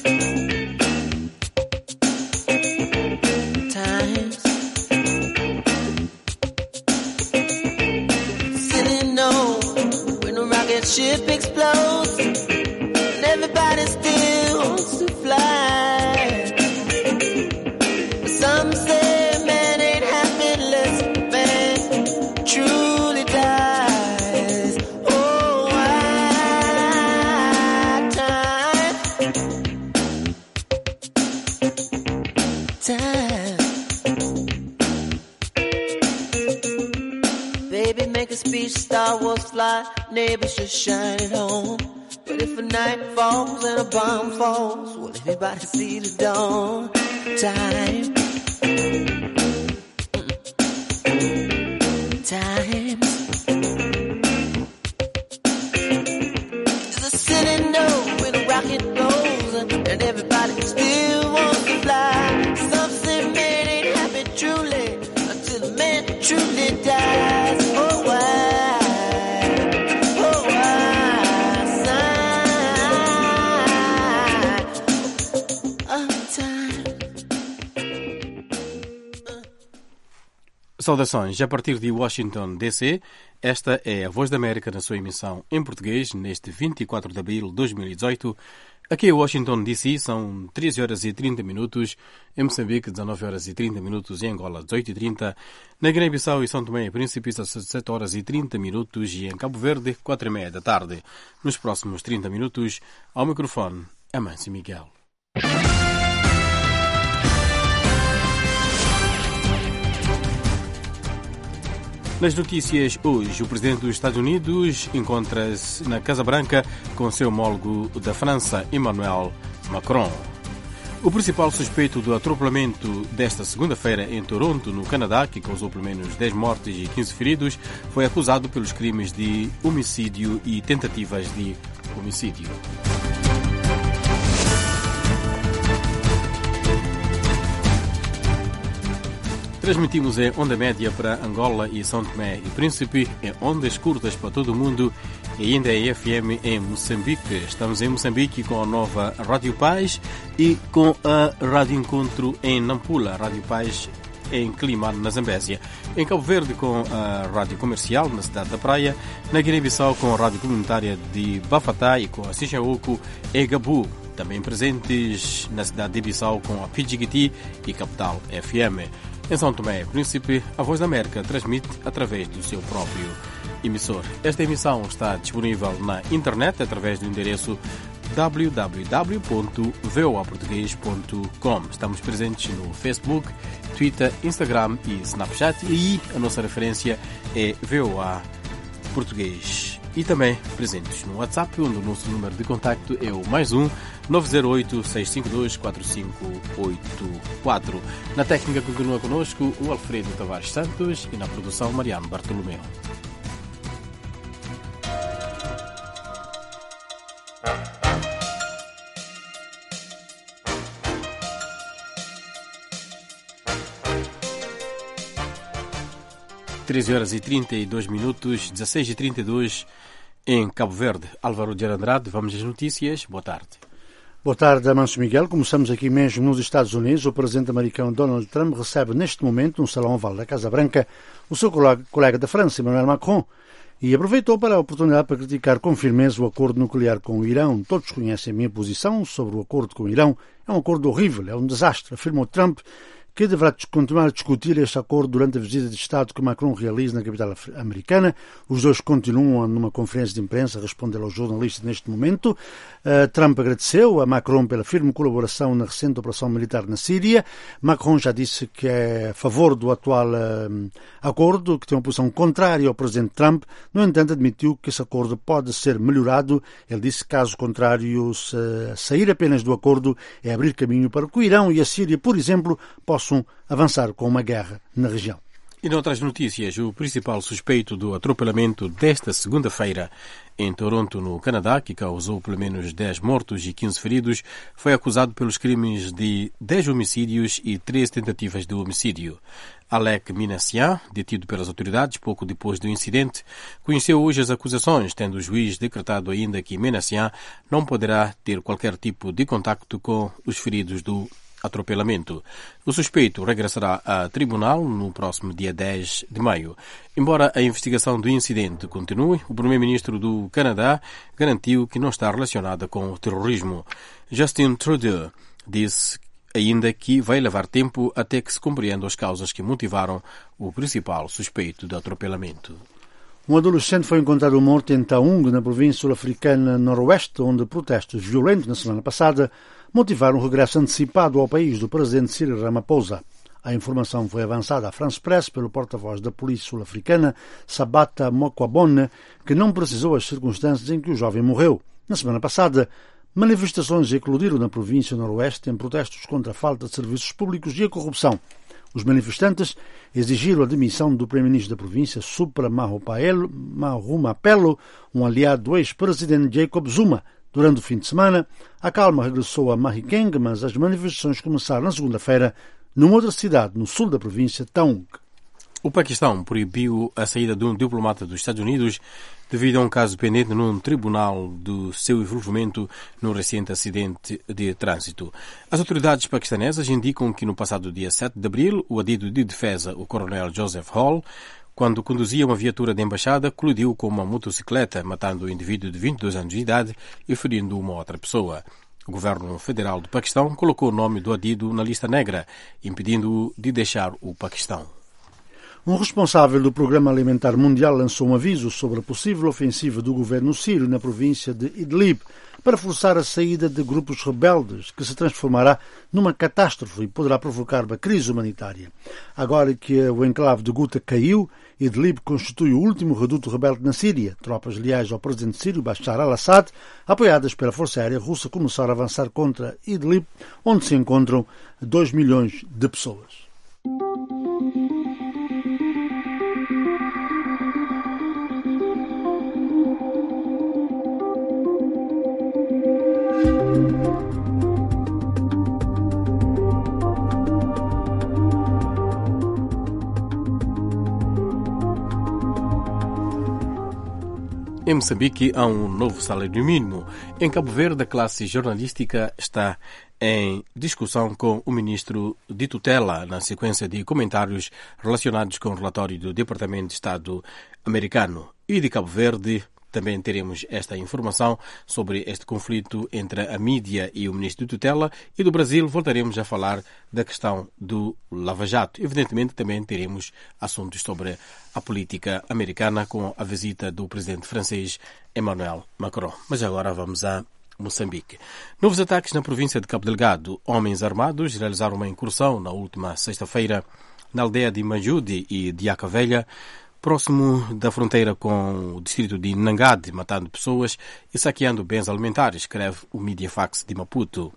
Times. Sitting on when a rocket ship explodes and everybody still wants to fly. But some say truly dies. Oh, why time, time. Baby, make a speech, Star Wars fly, neighbors should shine at home. But if a night falls and a bomb falls, will everybody see the dawn? Time. Times. There's a city note when a rocket blows and everybody still wants to fly. and it dies. Oh, why? Oh, why? Sign of time. Saudações, a partir de Washington, D C, esta é a Voz da América na sua emissão em português, neste vinte e quatro de abril de dois mil e dezoito. Aqui em Washington, D C, são treze horas e trinta minutos, em Moçambique, dezanove horas e trinta minutos, em Angola, dezoito e trinta, na Guiné-Bissau e São Tomé e Príncipe, dezessete horas e trinta minutos, e em Cabo Verde, quatro e meia da tarde. Nos próximos trinta minutos, ao microfone, Amâncio Miguel. Nas notícias hoje, o presidente dos Estados Unidos encontra-se na Casa Branca com seu homólogo da França, Emmanuel Macron. O principal suspeito do atropelamento desta segunda-feira em Toronto, no Canadá, que causou pelo menos dez mortes e quinze feridos, foi acusado pelos crimes de homicídio e tentativas de homicídio. Transmitimos em onda média para Angola e São Tomé e Príncipe, em ondas curtas para todo o mundo e ainda em F M em Moçambique. Estamos em Moçambique com a nova Rádio Paz e com a Rádio Encontro em Nampula, Rádio Paz em Climane, na Zambésia. Em Cabo Verde com a Rádio Comercial, na cidade da Praia. Na Guiné-Bissau com a Rádio Comunitária de Bafatá e com a Sixaoco em Gabu. Também presentes na cidade de Bissau com a Pidjigiti e Capital F M. Em São Tomé e Príncipe, a Voz da América transmite através do seu próprio emissor. Esta emissão está disponível na internet através do endereço w w w ponto voa português ponto com. Estamos presentes no Facebook, Twitter, Instagram e Snapchat e a nossa referência é V O A Português. E também presentes no WhatsApp, onde o nosso número de contacto é o mais um nove zero oito, seis cinco dois, quatro cinco oito quatro. Na técnica continua connosco o Alfredo Tavares Santos e na produção Mariano Bartolomeu. treze horas e trinta e dois minutos, dezesseis e trinta e dois em Cabo Verde. Álvaro de Andrade, vamos às notícias. Boa tarde. Boa tarde, Amâncio Miguel. Começamos aqui mesmo nos Estados Unidos. O presidente americano Donald Trump recebe neste momento no Salão Oval da Casa Branca o seu colega da França, Emmanuel Macron, e aproveitou para a oportunidade para criticar com firmeza o acordo nuclear com o Irão. Todos conhecem a minha posição sobre o acordo com o Irão. É um acordo horrível, é um desastre, afirmou Trump, que deverá continuar a discutir este acordo durante a visita de Estado que Macron realiza na capital americana. Os dois continuam numa conferência de imprensa a responder aos jornalistas neste momento. Uh, Trump agradeceu a Macron pela firme colaboração na recente operação militar na Síria. Macron já disse que é a favor do atual uh, acordo, que tem uma posição contrária ao presidente Trump. No entanto, admitiu que esse acordo pode ser melhorado. Ele disse que, caso contrário, se sair apenas do acordo é abrir caminho para que o Irão e a Síria, por exemplo, possam avançar com uma guerra na região. E noutras notícias, o principal suspeito do atropelamento desta segunda-feira em Toronto, no Canadá, que causou pelo menos dez mortos e quinze feridos, foi acusado pelos crimes de dez homicídios e três tentativas de homicídio. Alec Minassian, detido pelas autoridades pouco depois do incidente, conheceu hoje as acusações, tendo o juiz decretado ainda que Minassian não poderá ter qualquer tipo de contacto com os feridos do atropelamento. O suspeito regressará a tribunal no próximo dia dez de maio. Embora a investigação do incidente continue, o primeiro-ministro do Canadá garantiu que não está relacionada com o terrorismo. Justin Trudeau disse ainda que vai levar tempo até que se compreendam as causas que motivaram o principal suspeito do atropelamento. Um adolescente foi encontrado morto em Taung, na província sul-africana noroeste, onde protestos violentos na semana passada motivaram o regresso antecipado ao país do presidente Cyril Ramaphosa. A informação foi avançada à France Press pelo porta-voz da polícia sul-africana, Sabata Mokwabone, que não precisou as circunstâncias em que o jovem morreu. Na semana passada, manifestações eclodiram na província noroeste em protestos contra a falta de serviços públicos e a corrupção. Os manifestantes exigiram a demissão do primeiro-ministro da província, Supra Mahumapelo, um aliado do ex-presidente Jacob Zuma. Durante o fim de semana, a calma regressou a Mahikeng, mas as manifestações começaram na segunda-feira numa outra cidade, no sul da província, Taung. O Paquistão proibiu a saída de um diplomata dos Estados Unidos devido a um caso pendente num tribunal do seu envolvimento num recente acidente de trânsito. As autoridades paquistanesas indicam que no passado dia sete de abril, o adido de defesa, o coronel Joseph Hall, quando conduzia uma viatura da embaixada, colidiu com uma motocicleta, matando o indivíduo de vinte e dois anos de idade e ferindo uma outra pessoa. O governo federal do Paquistão colocou o nome do adido na lista negra, impedindo-o de deixar o Paquistão. Um responsável do Programa Alimentar Mundial lançou um aviso sobre a possível ofensiva do governo sírio na província de Idlib para forçar a saída de grupos rebeldes, que se transformará numa catástrofe e poderá provocar uma crise humanitária. Agora que o enclave de Guta caiu, Idlib constitui o último reduto rebelde na Síria. Tropas leais ao presidente sírio Bashar al-Assad, apoiadas pela Força Aérea Russa, começaram a avançar contra Idlib, onde se encontram dois milhões de pessoas. Em Moçambique há um novo salário mínimo. Em Cabo Verde, a classe jornalística está em discussão com o ministro de tutela na sequência de comentários relacionados com o relatório do Departamento de Estado americano. E de Cabo Verde também teremos esta informação sobre este conflito entre a mídia e o ministro de tutela. E do Brasil voltaremos a falar da questão do Lava Jato. Evidentemente também teremos assuntos sobre a política americana com a visita do presidente francês Emmanuel Macron. Mas agora vamos a Moçambique. Novos ataques na província de Cabo Delgado. Homens armados realizaram uma incursão na última sexta-feira na aldeia de Majude e de Acavelha, próximo da fronteira com o distrito de Nangade, matando pessoas e saqueando bens alimentares, escreve o Mediafax de Maputo.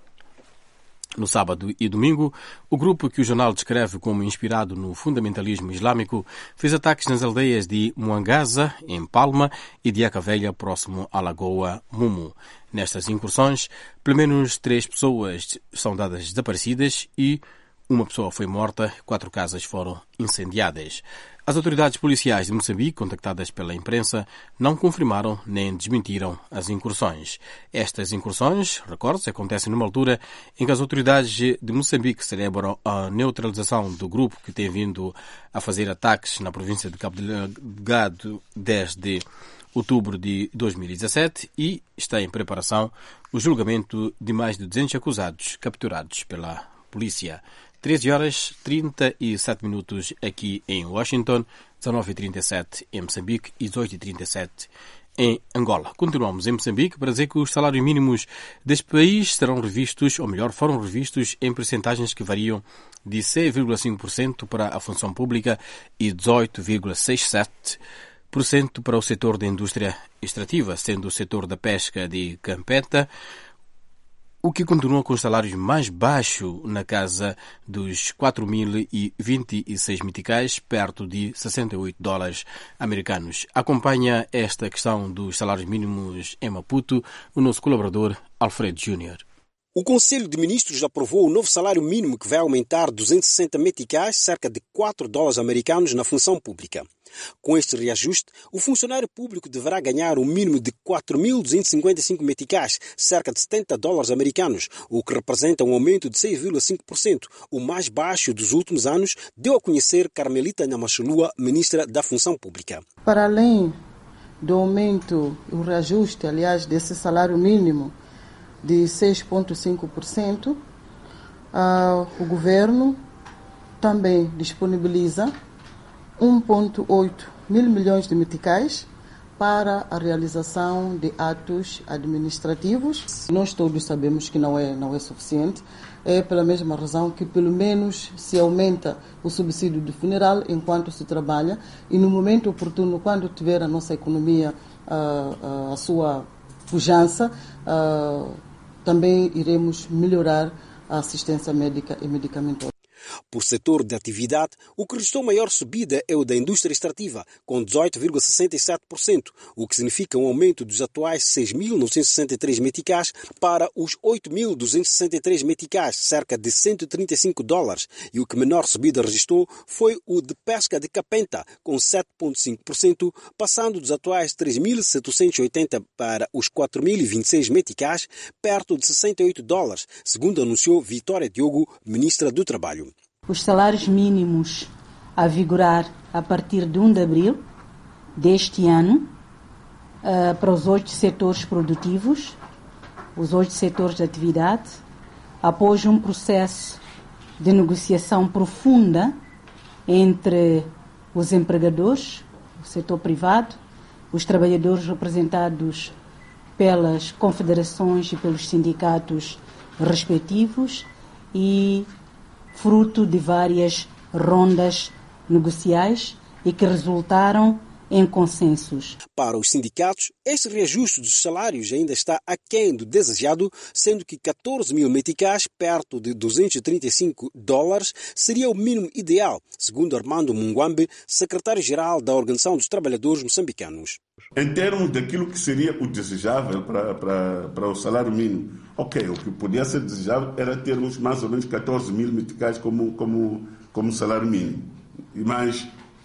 No sábado e domingo, o grupo que o jornal descreve como inspirado no fundamentalismo islâmico fez ataques nas aldeias de Muangaza, em Palma, e de Acavelha, próximo à Lagoa Mumu. Nestas incursões, pelo menos três pessoas são dadas desaparecidas e uma pessoa foi morta, quatro casas foram incendiadas. As autoridades policiais de Moçambique, contactadas pela imprensa, não confirmaram nem desmentiram as incursões. Estas incursões, recorde-se, acontecem numa altura em que as autoridades de Moçambique celebram a neutralização do grupo que tem vindo a fazer ataques na província de Cabo Delgado desde outubro de dois mil e dezassete e está em preparação o julgamento de mais de duzentos acusados capturados pela polícia. treze horas e trinta e sete minutos aqui em Washington, dezanove e trinta e sete em Moçambique e dezoito e trinta e sete em Angola. Continuamos em Moçambique para dizer que os salários mínimos deste país serão revistos, ou melhor, foram revistos em percentagens que variam de seis vírgula cinco por cento para a função pública e dezoito vírgula sessenta e sete por cento para o setor da indústria extrativa, sendo o setor da pesca de Campeta o que continua com os salários mais baixos na casa dos quatro mil e vinte e seis meticais, perto de sessenta e oito dólares americanos. Acompanha esta questão dos salários mínimos em Maputo o nosso colaborador Alfredo Júnior. O Conselho de Ministros aprovou o novo salário mínimo que vai aumentar duzentos e sessenta meticais, cerca de quatro dólares americanos na função pública. Com este reajuste, o funcionário público deverá ganhar um mínimo de quatro mil duzentos e cinquenta e cinco meticais, cerca de setenta dólares americanos, o que representa um aumento de seis vírgula cinco por cento, o mais baixo dos últimos anos, deu a conhecer Carmelita Nyamachulua, ministra da Função Pública. Para além do aumento, o reajuste, aliás, desse salário mínimo de seis vírgula cinco por cento, uh, o governo também disponibiliza um vírgula oito mil milhões de meticais para a realização de atos administrativos. Nós todos sabemos que não é, não é suficiente, é pela mesma razão que pelo menos se aumenta o subsídio de funeral enquanto se trabalha e no momento oportuno, quando tiver a nossa economia uh, uh, a sua pujança, uh, também iremos melhorar a assistência médica e medicamentosa. Por setor de atividade, o que registrou maior subida é o da indústria extrativa, com dezoito vírgula sessenta e sete por cento, o que significa um aumento dos atuais seis mil novecentos e sessenta e três meticais para os oito mil duzentos e sessenta e três meticais, cerca de cento e trinta e cinco dólares, e o que menor subida registrou foi o de pesca de capenta, com sete vírgula cinco por cento, passando dos atuais três mil setecentos e oitenta para os quatro mil e vinte e seis meticais, perto de sessenta e oito dólares, segundo anunciou Vitória Diogo, ministra do Trabalho. Os salários mínimos a vigorar a partir de primeiro de abril deste ano uh, para os oito setores produtivos, os oito setores de atividade, após um processo de negociação profunda entre os empregadores, o setor privado, os trabalhadores representados pelas confederações e pelos sindicatos respectivos e fruto de várias rondas negociais e que resultaram em consensos. Para os sindicatos, este reajuste dos salários ainda está aquém do desejado, sendo que catorze mil meticais, perto de duzentos e trinta e cinco dólares, seria o mínimo ideal, segundo Armando Munguambe, secretário-geral da Organização dos Trabalhadores Moçambicanos. Em termos daquilo que seria o desejável para, para, para o salário mínimo, ok, o que podia ser desejável era termos mais ou menos catorze mil meticais como, como, como salário mínimo. Mas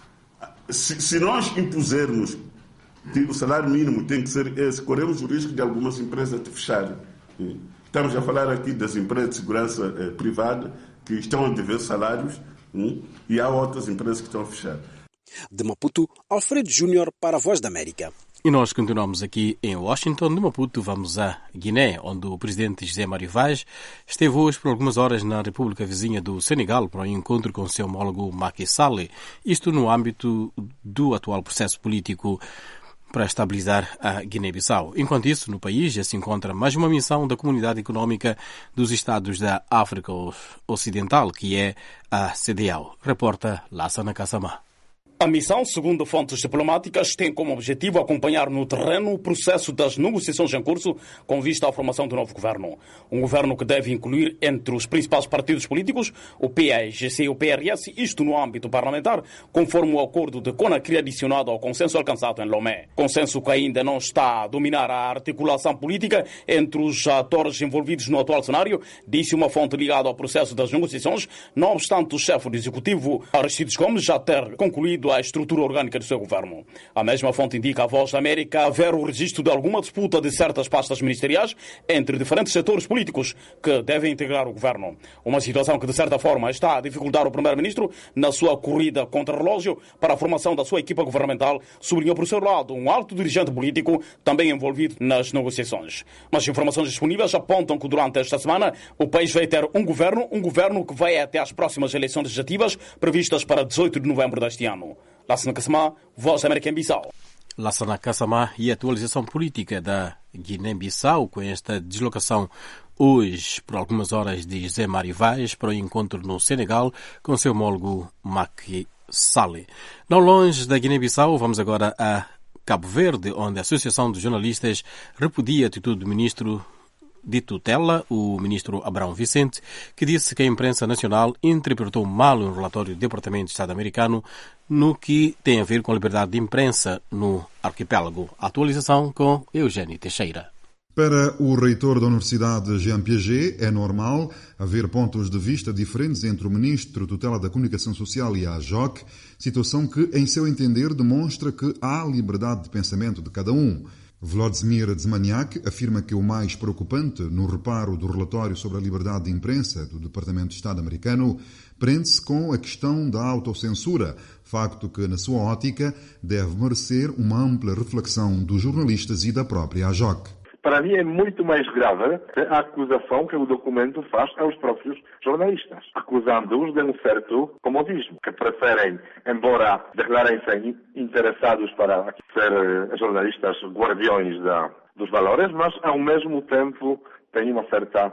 se, se nós impusermos que o salário mínimo tem que ser esse, corremos o risco de algumas empresas te fecharem. Estamos a falar aqui das empresas de segurança eh, privada que estão a dever salários hum, e há outras empresas que estão a fechar. De Maputo, Alfredo Júnior para a Voz da América. E nós continuamos aqui em Washington. De Maputo vamos à Guiné, onde o presidente José Mário Vaz esteve hoje por algumas horas na República Vizinha do Senegal para um encontro com seu homólogo Macky Sall, isto no âmbito do atual processo político para estabilizar a Guiné-Bissau. Enquanto isso, no país já se encontra mais uma missão da Comunidade Económica dos Estados da África Ocidental, que é a CEDEAO. Reporta Lassana Kassamá. A missão, segundo fontes diplomáticas, tem como objetivo acompanhar no terreno o processo das negociações em curso com vista à formação do novo governo. Um governo que deve incluir entre os principais partidos políticos o P A G C e o P R S, isto no âmbito parlamentar, conforme o acordo de Conakry adicionado ao consenso alcançado em Lomé. Consenso que ainda não está a dominar a articulação política entre os atores envolvidos no atual cenário, disse uma fonte ligada ao processo das negociações, não obstante o chefe do executivo, Aristides Gomes, já ter concluído a estrutura orgânica do seu governo. A mesma fonte indica à Voz da América haver o registro de alguma disputa de certas pastas ministeriais entre diferentes setores políticos que devem integrar o governo. Uma situação que, de certa forma, está a dificultar o primeiro-ministro na sua corrida contra o relógio para a formação da sua equipa governamental, sublinhou por seu lado um alto dirigente político também envolvido nas negociações. Mas informações disponíveis apontam que durante esta semana o país vai ter um governo, um governo que vai até às próximas eleições legislativas previstas para dezoito de novembro deste ano. Lassana Kassamá, Voz da América em Bissau. Lassana Kassamá e a atualização política da Guiné-Bissau com esta deslocação hoje por algumas horas de José Mário Vaz para o encontro no Senegal com seu homólogo Macky Sall. Não longe da Guiné-Bissau, vamos agora a Cabo Verde, onde a Associação de Jornalistas repudia a atitude do ministro de tutela, o ministro Abrão Vicente, que disse que a imprensa nacional interpretou mal um relatório do Departamento de Estado americano no que tem a ver com a liberdade de imprensa no arquipélago. A atualização com Eugênio Teixeira. Para o reitor da Universidade Jean Piaget, é normal haver pontos de vista diferentes entre o ministro tutela da Comunicação Social e a J O C, situação que, em seu entender, demonstra que há liberdade de pensamento de cada um. Vladimir Dzmaniak afirma que o mais preocupante no reparo do relatório sobre a liberdade de imprensa do Departamento de Estado americano prende-se com a questão da autocensura, facto que, na sua ótica, deve merecer uma ampla reflexão dos jornalistas e da própria A J O C. Para mim é muito mais grave a acusação que o documento faz aos próprios jornalistas, acusando-os de um certo comodismo, que preferem, embora declarem-se interessados para ser jornalistas guardiões da, dos valores, mas ao mesmo tempo têm uma certa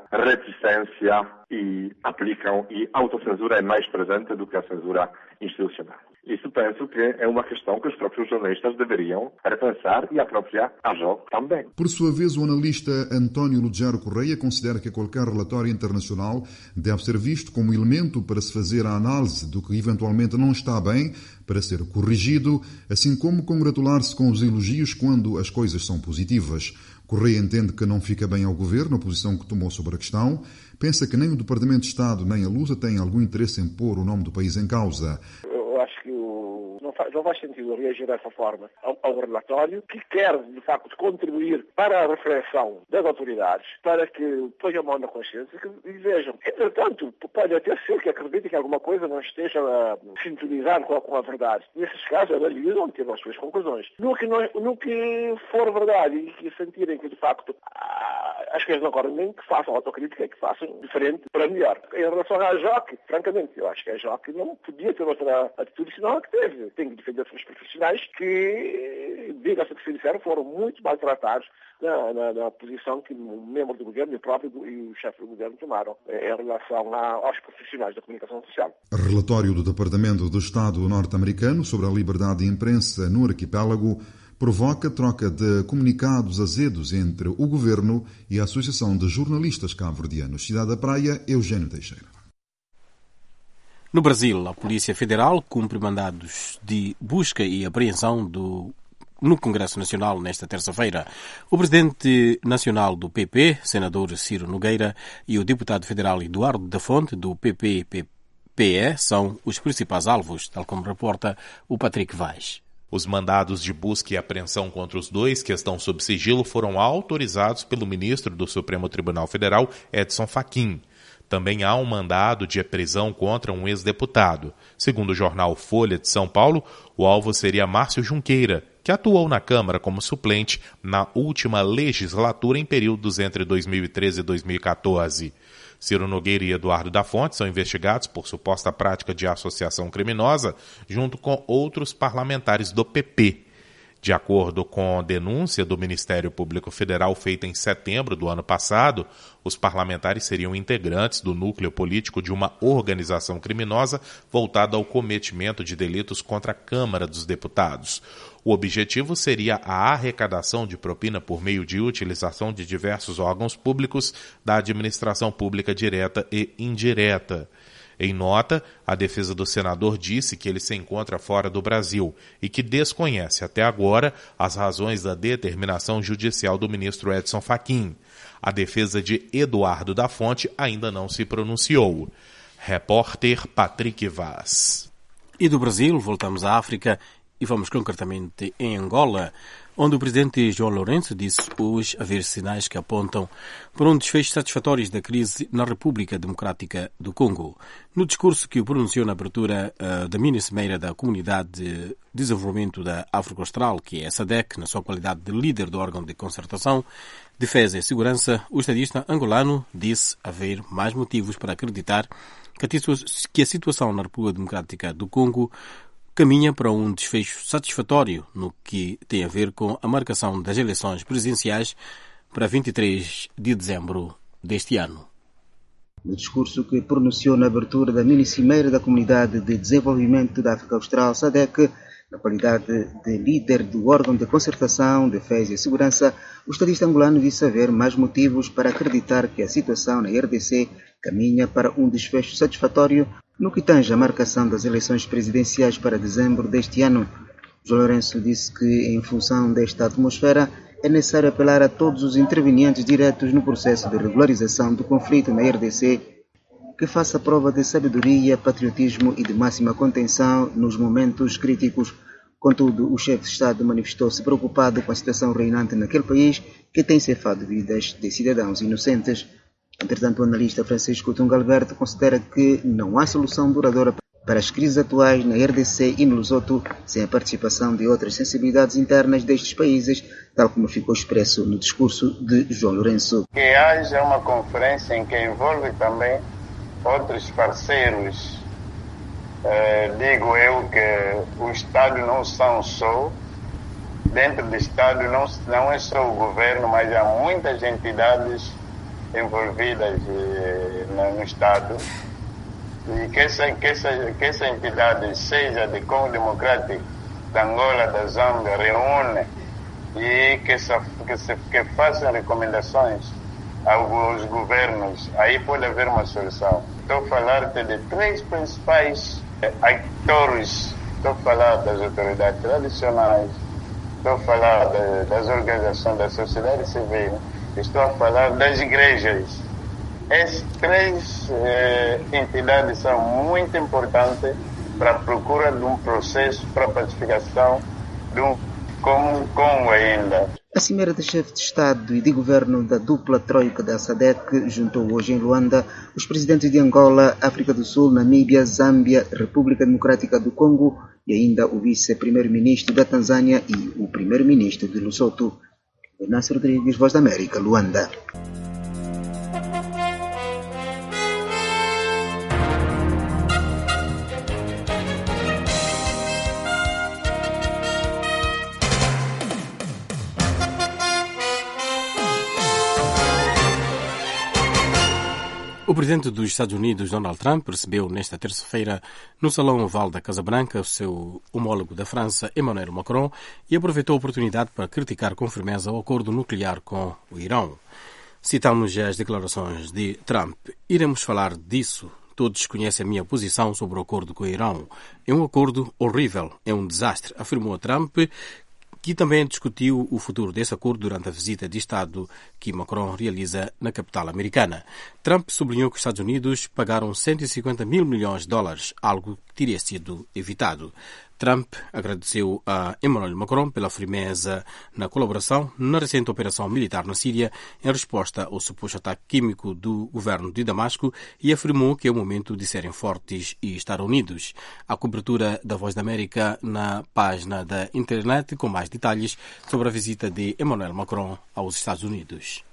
reticência e aplicam, e a autocensura é mais presente do que a censura institucional. Isso penso que é uma questão que os próprios jornalistas deveriam repensar e a própria A J O C também. Por sua vez, o analista António Lugero Correia considera que qualquer relatório internacional deve ser visto como elemento para se fazer a análise do que eventualmente não está bem, para ser corrigido, assim como congratular-se com os elogios quando as coisas são positivas. Correia entende que não fica bem ao governo a posição que tomou sobre a questão, pensa que nem o Departamento de Estado nem a Lusa têm algum interesse em pôr o nome do país em causa. Eu acho que o... não, faz, não faz sentido reagir dessa forma ao, ao relatório, que quer, de facto, contribuir para a reflexão das autoridades, para que ponham a mão na consciência e vejam. Entretanto, pode até ser que acreditem que alguma coisa não esteja a sintonizar com a, com a verdade. Nesses casos, analisam e tiram as suas conclusões. No que, não, no que for verdade e que sentirem que, de facto, as coisas não correm bem, que façam autocrítica e que façam diferente para melhor. Em relação à J O C, francamente, eu acho que a J O C não podia ter outra atitude senão a que teve. Tem que defender os profissionais que, diga-se que se disseram, foram muito maltratados na, na, na posição que o membro do governo e o próprio e o chefe do governo tomaram em relação a, aos profissionais da comunicação social. Relatório do Departamento do Estado norte-americano sobre a liberdade de imprensa no arquipélago provoca troca de comunicados azedos entre o governo e a Associação de Jornalistas Cabo-Verdianos. Cidade da Praia, Eugênio Teixeira. No Brasil, a Polícia Federal cumpre mandados de busca e apreensão do, no Congresso Nacional nesta terça-feira. O presidente nacional do P P, senador Ciro Nogueira, e o deputado federal Eduardo da Fonte, do P P P E, são os principais alvos, tal como reporta o Patrick Vaz. Os mandados de busca e apreensão contra os dois, que estão sob sigilo, foram autorizados pelo ministro do Supremo Tribunal Federal, Edson Fachin. Também há um mandado de prisão contra um ex-deputado. Segundo o jornal Folha de São Paulo, o alvo seria Márcio Junqueira, que atuou na Câmara como suplente na última legislatura em períodos entre dois mil e treze e dois mil e quatorze. Ciro Nogueira e Eduardo da Fonte são investigados por suposta prática de associação criminosa junto com outros parlamentares do P P. De acordo com a denúncia do Ministério Público Federal feita em setembro do ano passado, os parlamentares seriam integrantes do núcleo político de uma organização criminosa voltada ao cometimento de delitos contra a Câmara dos Deputados. O objetivo seria a arrecadação de propina por meio de utilização de diversos órgãos públicos da administração pública direta e indireta. Em nota, a defesa do senador disse que ele se encontra fora do Brasil e que desconhece até agora as razões da determinação judicial do ministro Edson Fachin. A defesa de Eduardo da Fonte ainda não se pronunciou. Repórter Patrick Vaz. E do Brasil, voltamos à África e vamos concretamente em Angola, onde o presidente João Lourenço disse hoje haver sinais que apontam para um desfecho satisfatório da crise na República Democrática do Congo. No discurso que o pronunciou na abertura uh, da mini-cimeira da Comunidade de Desenvolvimento da África Austral, que é a SADC, na sua qualidade de líder do órgão de concertação, defesa e segurança, o estadista angolano disse haver mais motivos para acreditar que a situação na República Democrática do Congo caminha para um desfecho satisfatório no que tem a ver com a marcação das eleições presidenciais para vinte e três de dezembro deste ano. No discurso que pronunciou na abertura da mini-cimeira da Comunidade de Desenvolvimento da África Austral, SADC, na qualidade de líder do órgão de concertação, defesa e segurança, o estadista angolano disse haver mais motivos para acreditar que a situação na R D C caminha para um desfecho satisfatório no que tange a marcação das eleições presidenciais para dezembro deste ano. João Lourenço disse que, em função desta atmosfera, é necessário apelar a todos os intervenientes diretos no processo de regularização do conflito na R D C que faça prova de sabedoria, patriotismo e de máxima contenção nos momentos críticos. Contudo, o chefe de Estado manifestou-se preocupado com a situação reinante naquele país que tem ceifado vidas de cidadãos inocentes. Entretanto, o analista Francisco Tunga Alberto considera que não há solução duradoura para as crises atuais na R D C e no Lesoto sem a participação de outras sensibilidades internas destes países, tal como ficou expresso no discurso de João Lourenço. Que haja uma conferência em que envolve também outros parceiros. Eh, digo eu que o Estado não são só, dentro do Estado não, não é só o governo, mas há muitas entidades envolvidas eh, no Estado e que essa, que essa, que essa entidade, seja de Congo Democrático, da Angola, da Zâmbia, reúne e que, se, que, se, que façam recomendações aos governos, aí pode haver uma solução. Estou a falar-te de três principais atores. Estou a falar das autoridades tradicionais, estou a falar de, das organizações da sociedade civil, estou a falar das igrejas. Essas três eh, entidades são muito importantes para a procura de um processo para a pacificação de um Congo ainda. A Cimeira de Chefe de Estado e de Governo da dupla troika da SADC juntou hoje em Luanda os presidentes de Angola, África do Sul, Namíbia, Zâmbia, República Democrática do Congo e ainda o vice-primeiro-ministro da Tanzânia e o primeiro-ministro de Lesotho. Inácio Rodrigues, Voz da América, Luanda. O presidente dos Estados Unidos, Donald Trump, recebeu nesta terça-feira no Salão Oval da Casa Branca o seu homólogo da França, Emmanuel Macron, e aproveitou a oportunidade para criticar com firmeza o acordo nuclear com o Irão. Citamos as declarações de Trump. Iremos falar disso. Todos conhecem a minha posição sobre o acordo com o Irão. É um acordo horrível, é um desastre, afirmou Trump, que também discutiu o futuro desse acordo durante a visita de Estado que Macron realiza na capital americana. Trump sublinhou que os Estados Unidos pagaram cento e cinquenta mil milhões de dólares, algo que teria sido evitado. Trump agradeceu a Emmanuel Macron pela firmeza na colaboração na recente operação militar na Síria em resposta ao suposto ataque químico do governo de Damasco e afirmou que é o momento de serem fortes e estar unidos. A cobertura da Voz da América na página da internet com mais detalhes sobre a visita de Emmanuel Macron aos Estados Unidos.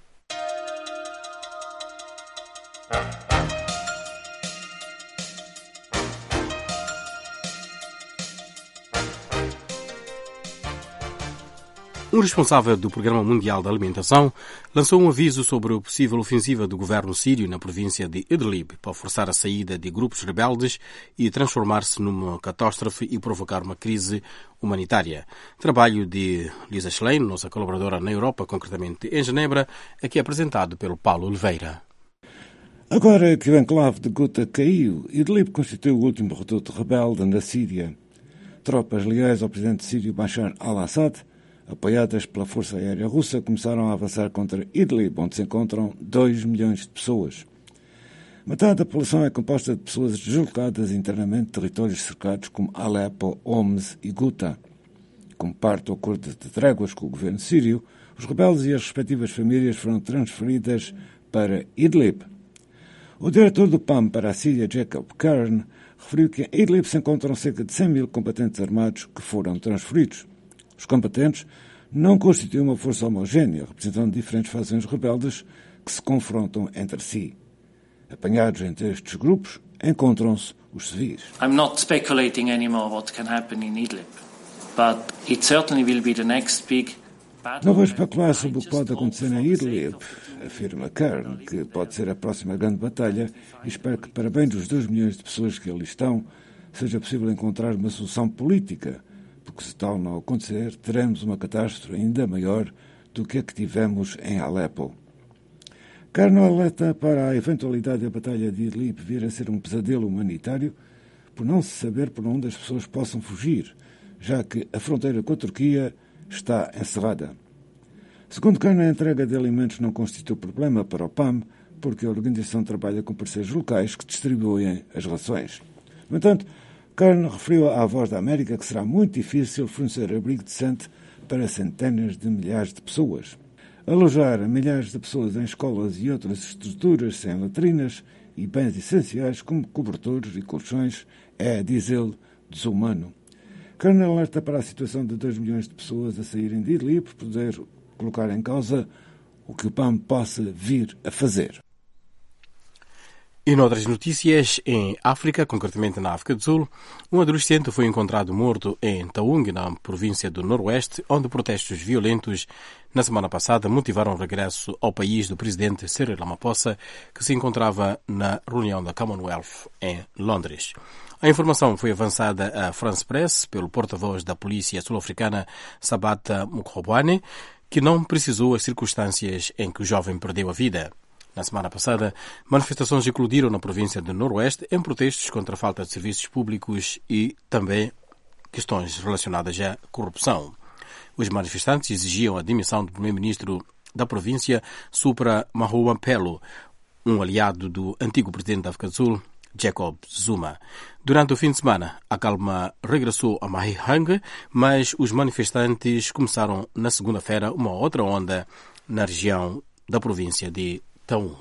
Um responsável do Programa Mundial da Alimentação lançou um aviso sobre a possível ofensiva do governo sírio na província de Idlib para forçar a saída de grupos rebeldes e transformar-se numa catástrofe e provocar uma crise humanitária. Trabalho de Lisa Schlein, nossa colaboradora na Europa, concretamente em Genebra, aqui apresentado pelo Paulo Oliveira. Agora que o enclave de Ghouta caiu, Idlib constituiu o último reduto rebelde na Síria. Tropas leais ao presidente sírio Bashar al-Assad, apoiadas pela Força Aérea Russa, começaram a avançar contra Idlib, onde se encontram dois milhões de pessoas. Metade da população é composta de pessoas deslocadas internamente de territórios cercados como Alepo, Homs e Ghouta. Como parte do acordo de tréguas com o governo sírio, os rebeldes e as respectivas famílias foram transferidas para Idlib. O diretor do P A M para a Síria, Jacob Kern, referiu que em Idlib se encontram cerca de cem mil combatentes armados que foram transferidos. Os combatentes não constituem uma força homogénea, representando diferentes fações rebeldes que se confrontam entre si. Apanhados entre estes grupos, encontram-se os civis. I'm not speculating anymore what can happen in Idlib, but it certainly will be the next big battle. Não vou especular sobre o que pode acontecer em Idlib, afirma Kern, que pode ser a próxima grande batalha, e espero que, para bem dos dois milhões de pessoas que ali estão, seja possível encontrar uma solução política, porque se tal não acontecer, teremos uma catástrofe ainda maior do que a que tivemos em Alepo. Kern alerta para a eventualidade da batalha de Idlib vir a ser um pesadelo humanitário por não se saber por onde as pessoas possam fugir, já que a fronteira com a Turquia está encerrada. Segundo Kern, a entrega de alimentos não constitui problema para o P A M, porque a organização trabalha com parceiros locais que distribuem as rações. No entanto, Kern referiu à Voz da América que será muito difícil fornecer abrigo decente para centenas de milhares de pessoas. Alojar milhares de pessoas em escolas e outras estruturas sem latrinas e bens essenciais como cobertores e colchões é, diz ele, desumano. Kern alerta para a situação de dois milhões de pessoas a saírem de Idlib por poder colocar em causa o que o P A M possa vir a fazer. E noutras notícias, em África, concretamente na África do Sul, um adolescente foi encontrado morto em Taung, na província do Noroeste, onde protestos violentos na semana passada motivaram o regresso ao país do presidente Cyril Ramaphosa, que se encontrava na reunião da Commonwealth em Londres. A informação foi avançada à France Press pelo porta-voz da polícia sul-africana Sabata Mukhobwane, que não precisou as circunstâncias em que o jovem perdeu a vida. Na semana passada, manifestações eclodiram na província do Noroeste em protestos contra a falta de serviços públicos e também questões relacionadas à corrupção. Os manifestantes exigiam a demissão do primeiro-ministro da província, Supra Mahumapelo, um aliado do antigo presidente da África do Sul, Jacob Zuma. Durante o fim de semana, a calma regressou a Mahihang, mas os manifestantes começaram na segunda-feira uma outra onda na região da província de Taung.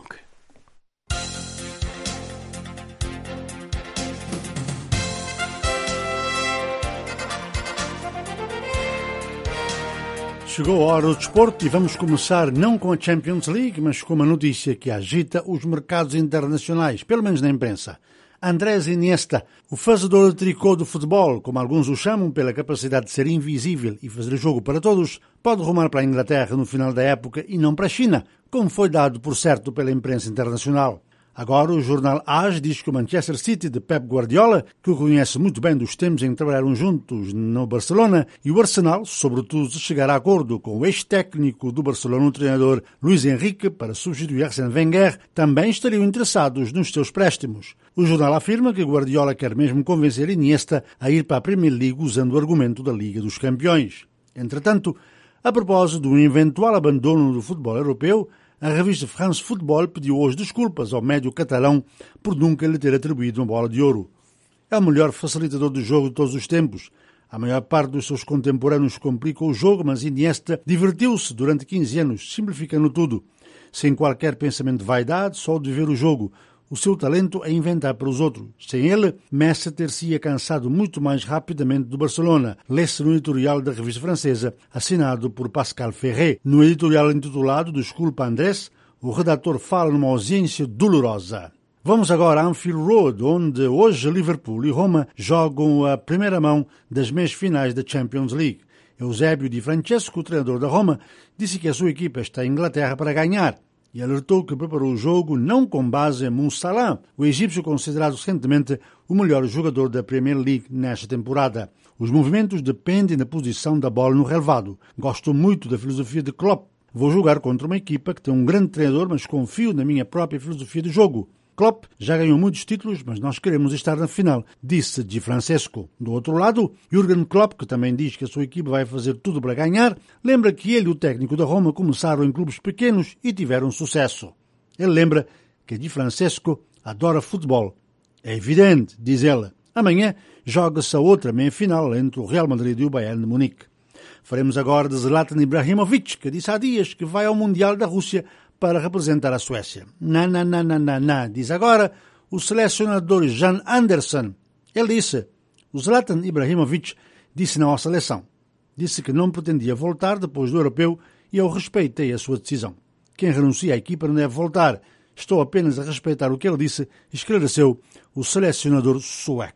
Chegou a hora do desporto e vamos começar não com a Champions League, mas com uma notícia que agita os mercados internacionais, pelo menos na imprensa. Andrés Iniesta, o fazedor de tricô do futebol, como alguns o chamam pela capacidade de ser invisível e fazer jogo para todos, pode rumar para a Inglaterra no final da época e não para a China, como foi dado por certo pela imprensa internacional. Agora o jornal A S diz que o Manchester City de Pep Guardiola, que o conhece muito bem dos tempos em que trabalharam juntos no Barcelona, e o Arsenal, sobretudo se chegar a acordo com o ex-técnico do Barcelona, o treinador Luís Henrique, para substituir Arsène Wenger, também estariam interessados nos seus préstimos. O jornal afirma que Guardiola quer mesmo convencer Iniesta a ir para a Premier League usando o argumento da Liga dos Campeões. Entretanto, a propósito de um eventual abandono do futebol europeu, a revista France Football pediu hoje desculpas ao médio catalão por nunca lhe ter atribuído uma bola de ouro. É o melhor facilitador do jogo de todos os tempos. A maior parte dos seus contemporâneos complicou o jogo, mas Iniesta divertiu-se durante quinze anos, simplificando tudo. Sem qualquer pensamento de vaidade, só de ver o jogo. O seu talento é inventar para os outros. Sem ele, Messi ter-se-ia cansado muito mais rapidamente do Barcelona. Lê-se no editorial da revista francesa, assinado por Pascal Ferré. No editorial intitulado Desculpa Andrés, o redator fala numa ausência dolorosa. Vamos agora a Anfield Road, onde hoje Liverpool e Roma jogam a primeira mão das meias finais da Champions League. Eusébio Di Francesco, o treinador da Roma, disse que a sua equipa está em Inglaterra para ganhar e alertou que preparou o jogo não com base em Mo Salah, o egípcio considerado recentemente o melhor jogador da Premier League nesta temporada. Os movimentos dependem da posição da bola no relvado. Gosto muito da filosofia de Klopp. Vou jogar contra uma equipa que tem um grande treinador, mas confio na minha própria filosofia de jogo. Klopp já ganhou muitos títulos, mas nós queremos estar na final, disse Di Francesco. Do outro lado, Jürgen Klopp, que também diz que a sua equipe vai fazer tudo para ganhar, lembra que ele e o técnico da Roma começaram em clubes pequenos e tiveram sucesso. Ele lembra que Di Francesco adora futebol. É evidente, diz ela. Amanhã joga-se a outra meia-final entre o Real Madrid e o Bayern de Munique. Faremos agora de Zlatan Ibrahimovic, que disse há dias que vai ao Mundial da Rússia para representar a Suécia. Não, não, não, não, não, não, diz agora o selecionador Jan Andersson. Ele disse, o Zlatan Ibrahimovic disse não à seleção. Disse que não pretendia voltar depois do europeu e eu respeitei a sua decisão. Quem renuncia à equipa não deve voltar. Estou apenas a respeitar o que ele disse, esclareceu o selecionador sueco.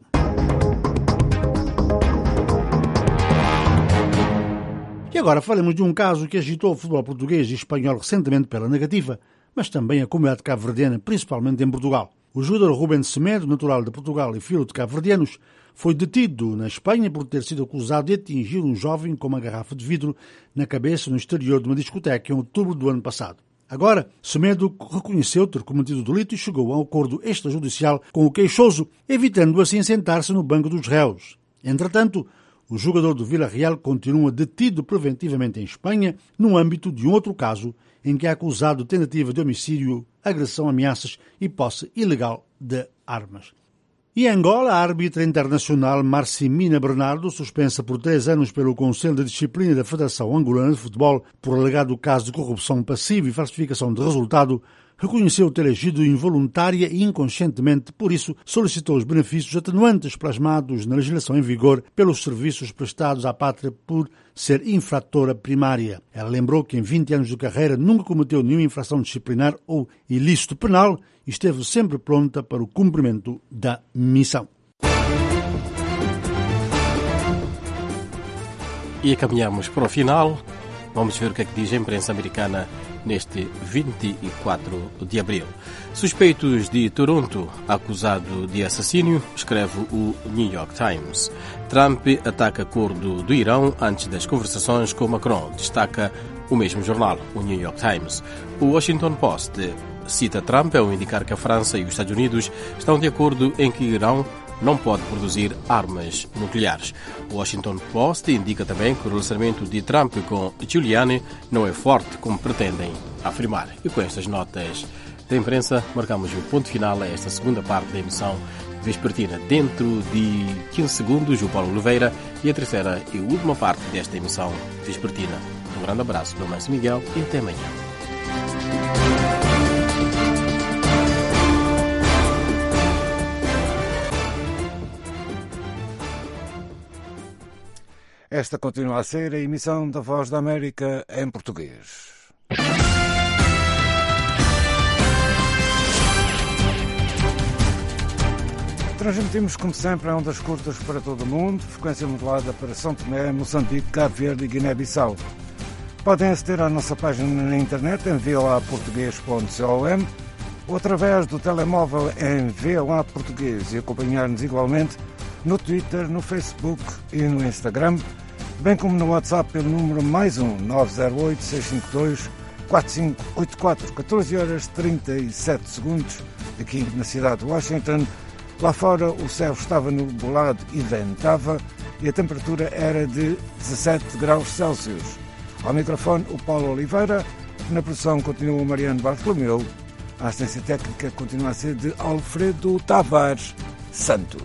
E agora falamos de um caso que agitou o futebol português e espanhol recentemente pela negativa, mas também a comunidade cabo-verdiana, principalmente em Portugal. O jogador Rubén Semedo, natural de Portugal e filho de cabo-verdianos, foi detido na Espanha por ter sido acusado de atingir um jovem com uma garrafa de vidro na cabeça no exterior de uma discoteca em outubro do ano passado. Agora, Semedo reconheceu ter cometido o delito e chegou a um acordo extrajudicial com o queixoso, evitando assim sentar-se no banco dos réus. Entretanto, o jogador do Villarreal continua detido preventivamente em Espanha no âmbito de um outro caso em que é acusado de tentativa de homicídio, agressão, ameaças e posse ilegal de armas. E em Angola, a árbitra internacional Marcimina Bernardo, suspensa por três anos pelo Conselho de Disciplina da Federação Angolana de Futebol por alegado caso de corrupção passiva e falsificação de resultado, reconheceu ter agido involuntária e inconscientemente, por isso solicitou os benefícios atenuantes plasmados na legislação em vigor pelos serviços prestados à pátria por ser infratora primária. Ela lembrou que em vinte anos de carreira nunca cometeu nenhuma infração disciplinar ou ilícito penal e esteve sempre pronta para o cumprimento da missão. E caminhamos para o final. Vamos ver o que é que diz a imprensa americana neste vinte e quatro de abril. Suspeitos de Toronto, acusado de assassínio, escreve o New York Times. Trump ataca acordo do Irão antes das conversações com Macron, destaca o mesmo jornal, o New York Times. O Washington Post cita Trump ao indicar que a França e os Estados Unidos estão de acordo em que o Irão não pode produzir armas nucleares. O Washington Post indica também que o relacionamento de Trump com Giuliani não é forte como pretendem afirmar. E com estas notas da imprensa, marcamos o ponto final a esta segunda parte da emissão vespertina. Dentro de quinze segundos, o Paulo Oliveira e a terceira e última parte desta emissão vespertina. Um grande abraço do Márcio Miguel e até amanhã. Esta continua a ser a emissão da Voz da América em português. Transmitimos, como sempre, em ondas curtas para todo o mundo, frequência modulada para São Tomé, Moçambique, Cabo Verde e Guiné-Bissau. Podem aceder à nossa página na internet em v o a português ponto com ou através do telemóvel em V O A Português e acompanhar-nos igualmente no Twitter, no Facebook e no Instagram, bem como no WhatsApp pelo número mais um nove zero oito, seis cinco dois, quatro cinco oito quatro, catorze horas trinta e sete segundos, aqui na cidade de Washington. Lá fora o céu estava nublado e ventava e a temperatura era de dezassete graus Celsius. Ao microfone o Paulo Oliveira, na produção continua o Mariano Bartolomeu, a assistência técnica continua a ser de Alfredo Tavares Santos.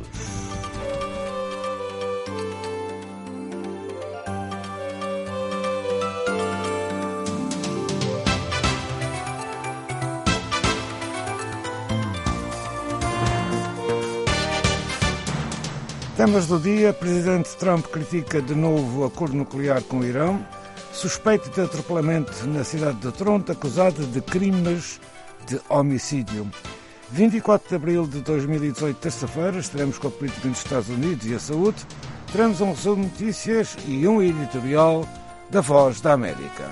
Temas do dia: Presidente Trump critica de novo o acordo nuclear com o Irão, suspeito de atropelamento na cidade de Toronto, acusado de crimes de homicídio. vinte e quatro de abril de dois mil e dezoito, terça-feira, estaremos com a política nos Estados Unidos e a saúde, teremos um resumo de notícias e um editorial da Voz da América.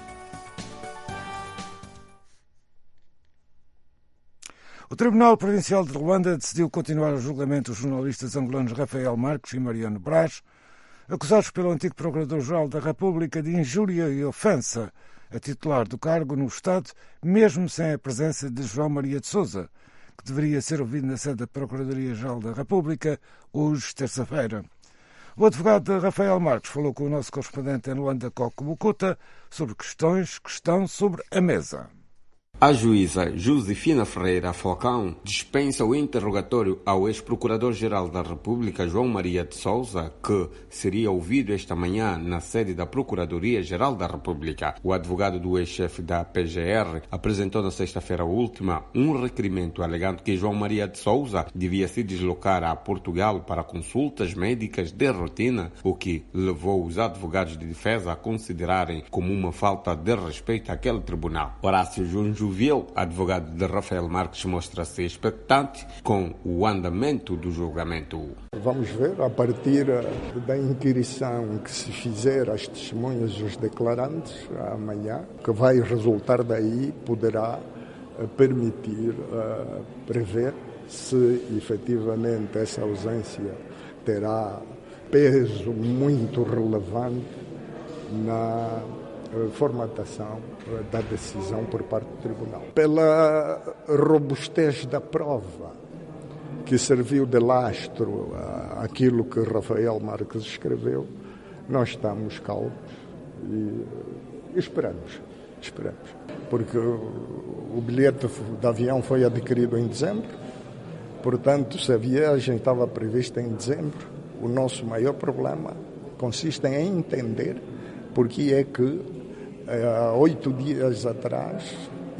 O Tribunal Provincial de Luanda decidiu continuar o julgamento dos jornalistas angolanos Rafael Marques e Mariano Braz, acusados pelo antigo Procurador-Geral da República de injúria e ofensa a titular do cargo no Estado, mesmo sem a presença de João Maria de Sousa, que deveria ser ouvido na sede da Procuradoria-Geral da República, hoje, terça-feira. O advogado Rafael Marques falou com o nosso correspondente em Luanda, Coco Bucuta, sobre questões que estão sobre a mesa. A juíza Josefina Ferreira Falcão dispensa o interrogatório ao ex-procurador-geral da República, João Maria de Sousa, que seria ouvido esta manhã na sede da Procuradoria-Geral da República. O advogado do ex-chefe da P G R apresentou na sexta-feira última um requerimento alegando que João Maria de Sousa devia se deslocar a Portugal para consultas médicas de rotina, o que levou os advogados de defesa a considerarem como uma falta de respeito àquele tribunal. Horácio Junju Viu, advogado de Rafael Marques, mostra-se expectante com o andamento do julgamento. Vamos ver, a partir da inquirição que se fizer às testemunhas dos declarantes amanhã, que vai resultar daí, poderá permitir uh, prever se efetivamente essa ausência terá peso muito relevante na formatação da decisão por parte do Tribunal. Pela robustez da prova, que serviu de lastro àquilo que Rafael Marques escreveu, nós estamos calmos e esperamos, esperamos. Porque o bilhete de avião foi adquirido em dezembro, portanto, se a viagem estava prevista em dezembro, o nosso maior problema consiste em entender porque é que há oito dias atrás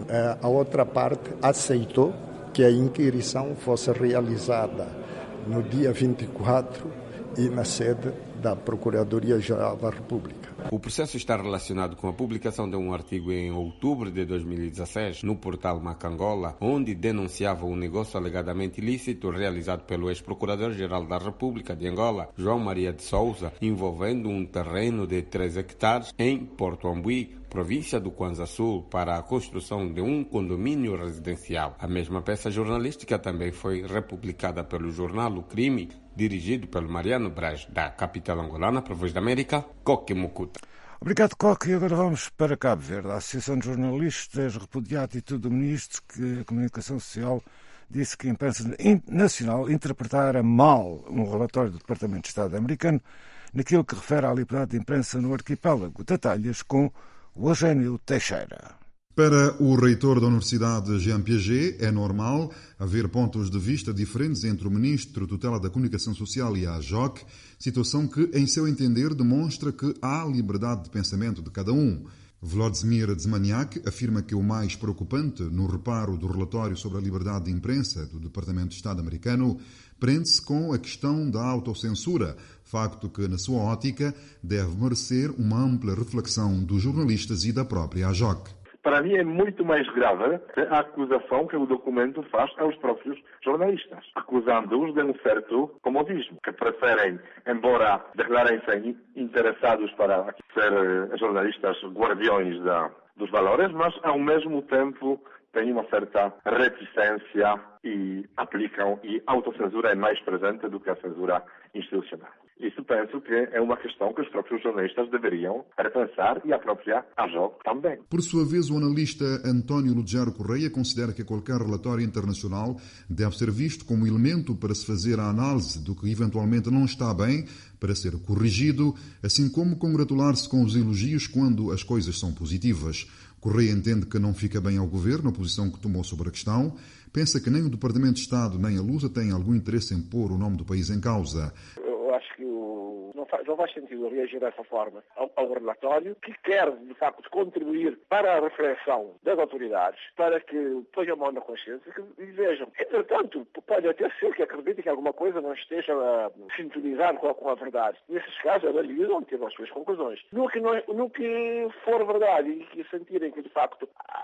A outra parte aceitou que a inquirição fosse realizada no dia vinte e quatro e na sede da Procuradoria-Geral da República. O processo está relacionado com a publicação de um artigo em outubro de dois mil e dezesseis no portal Macangola, onde denunciava um negócio alegadamente ilícito realizado pelo ex-procurador-geral da República de Angola, João Maria de Souza, envolvendo um terreno de três hectares em Porto Ambuí, província do Kwanza Sul, para a construção de um condomínio residencial. A mesma peça jornalística também foi republicada pelo jornal O Crime, dirigido pelo Mariano Braz, da capital angolana, para a Voz da América, Coque Mucuta. Obrigado, Coque. E agora vamos para Cabo Verde. A Associação de Jornalistas repudia a atitude do ministro que a Comunicação Social disse que a imprensa nacional interpretara mal um relatório do Departamento de Estado americano naquilo que refere à liberdade de imprensa no arquipélago. Detalhes com o Eugênio Teixeira. Para o reitor da Universidade Jean Piaget, é normal haver pontos de vista diferentes entre o ministro tutela da Comunicação Social e a A J O C, situação que, em seu entender, demonstra que há liberdade de pensamento de cada um. Vladimir Dzmaniak afirma que o mais preocupante no reparo do relatório sobre a liberdade de imprensa do Departamento de Estado americano prende-se com a questão da autocensura, facto que, na sua ótica, deve merecer uma ampla reflexão dos jornalistas e da própria A J O C. Para mim é muito mais grave a acusação que o documento faz aos próprios jornalistas, acusando-os de um certo comodismo, que preferem, embora declarem-se interessados para ser jornalistas guardiões da, dos valores, mas ao mesmo tempo têm uma certa reticência e aplicam, e a autocensura é mais presente do que a censura institucional. Isso penso que é uma questão que os próprios jornalistas deveriam repensar e a própria A J O C também. Por sua vez, o analista António Lugero Correia considera que qualquer relatório internacional deve ser visto como elemento para se fazer a análise do que eventualmente não está bem, para ser corrigido, assim como congratular-se com os elogios quando as coisas são positivas. Correia entende que não fica bem ao governo a posição que tomou sobre a questão, pensa que nem o Departamento de Estado nem a Lusa têm algum interesse em pôr o nome do país em causa. Eu acho que o... não, faz, não faz sentido reagir dessa forma ao, ao relatório, que quer, de facto, contribuir para a reflexão das autoridades, para que ponham a mão na consciência e vejam. Entretanto, pode até ser que acreditem que alguma coisa não esteja a sintonizar com a, com a verdade. Nesses casos, analisam e tiram as suas conclusões. No que, não, no que for verdade e que sentirem que, de facto,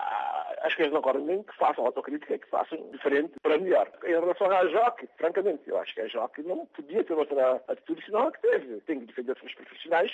as coisas não correm bem, que façam autocrítica e que façam diferente para melhor. Em relação à J O C, francamente, eu acho que a J O C não podia ter outra atitude senão a que teve. Tem que defender os profissionais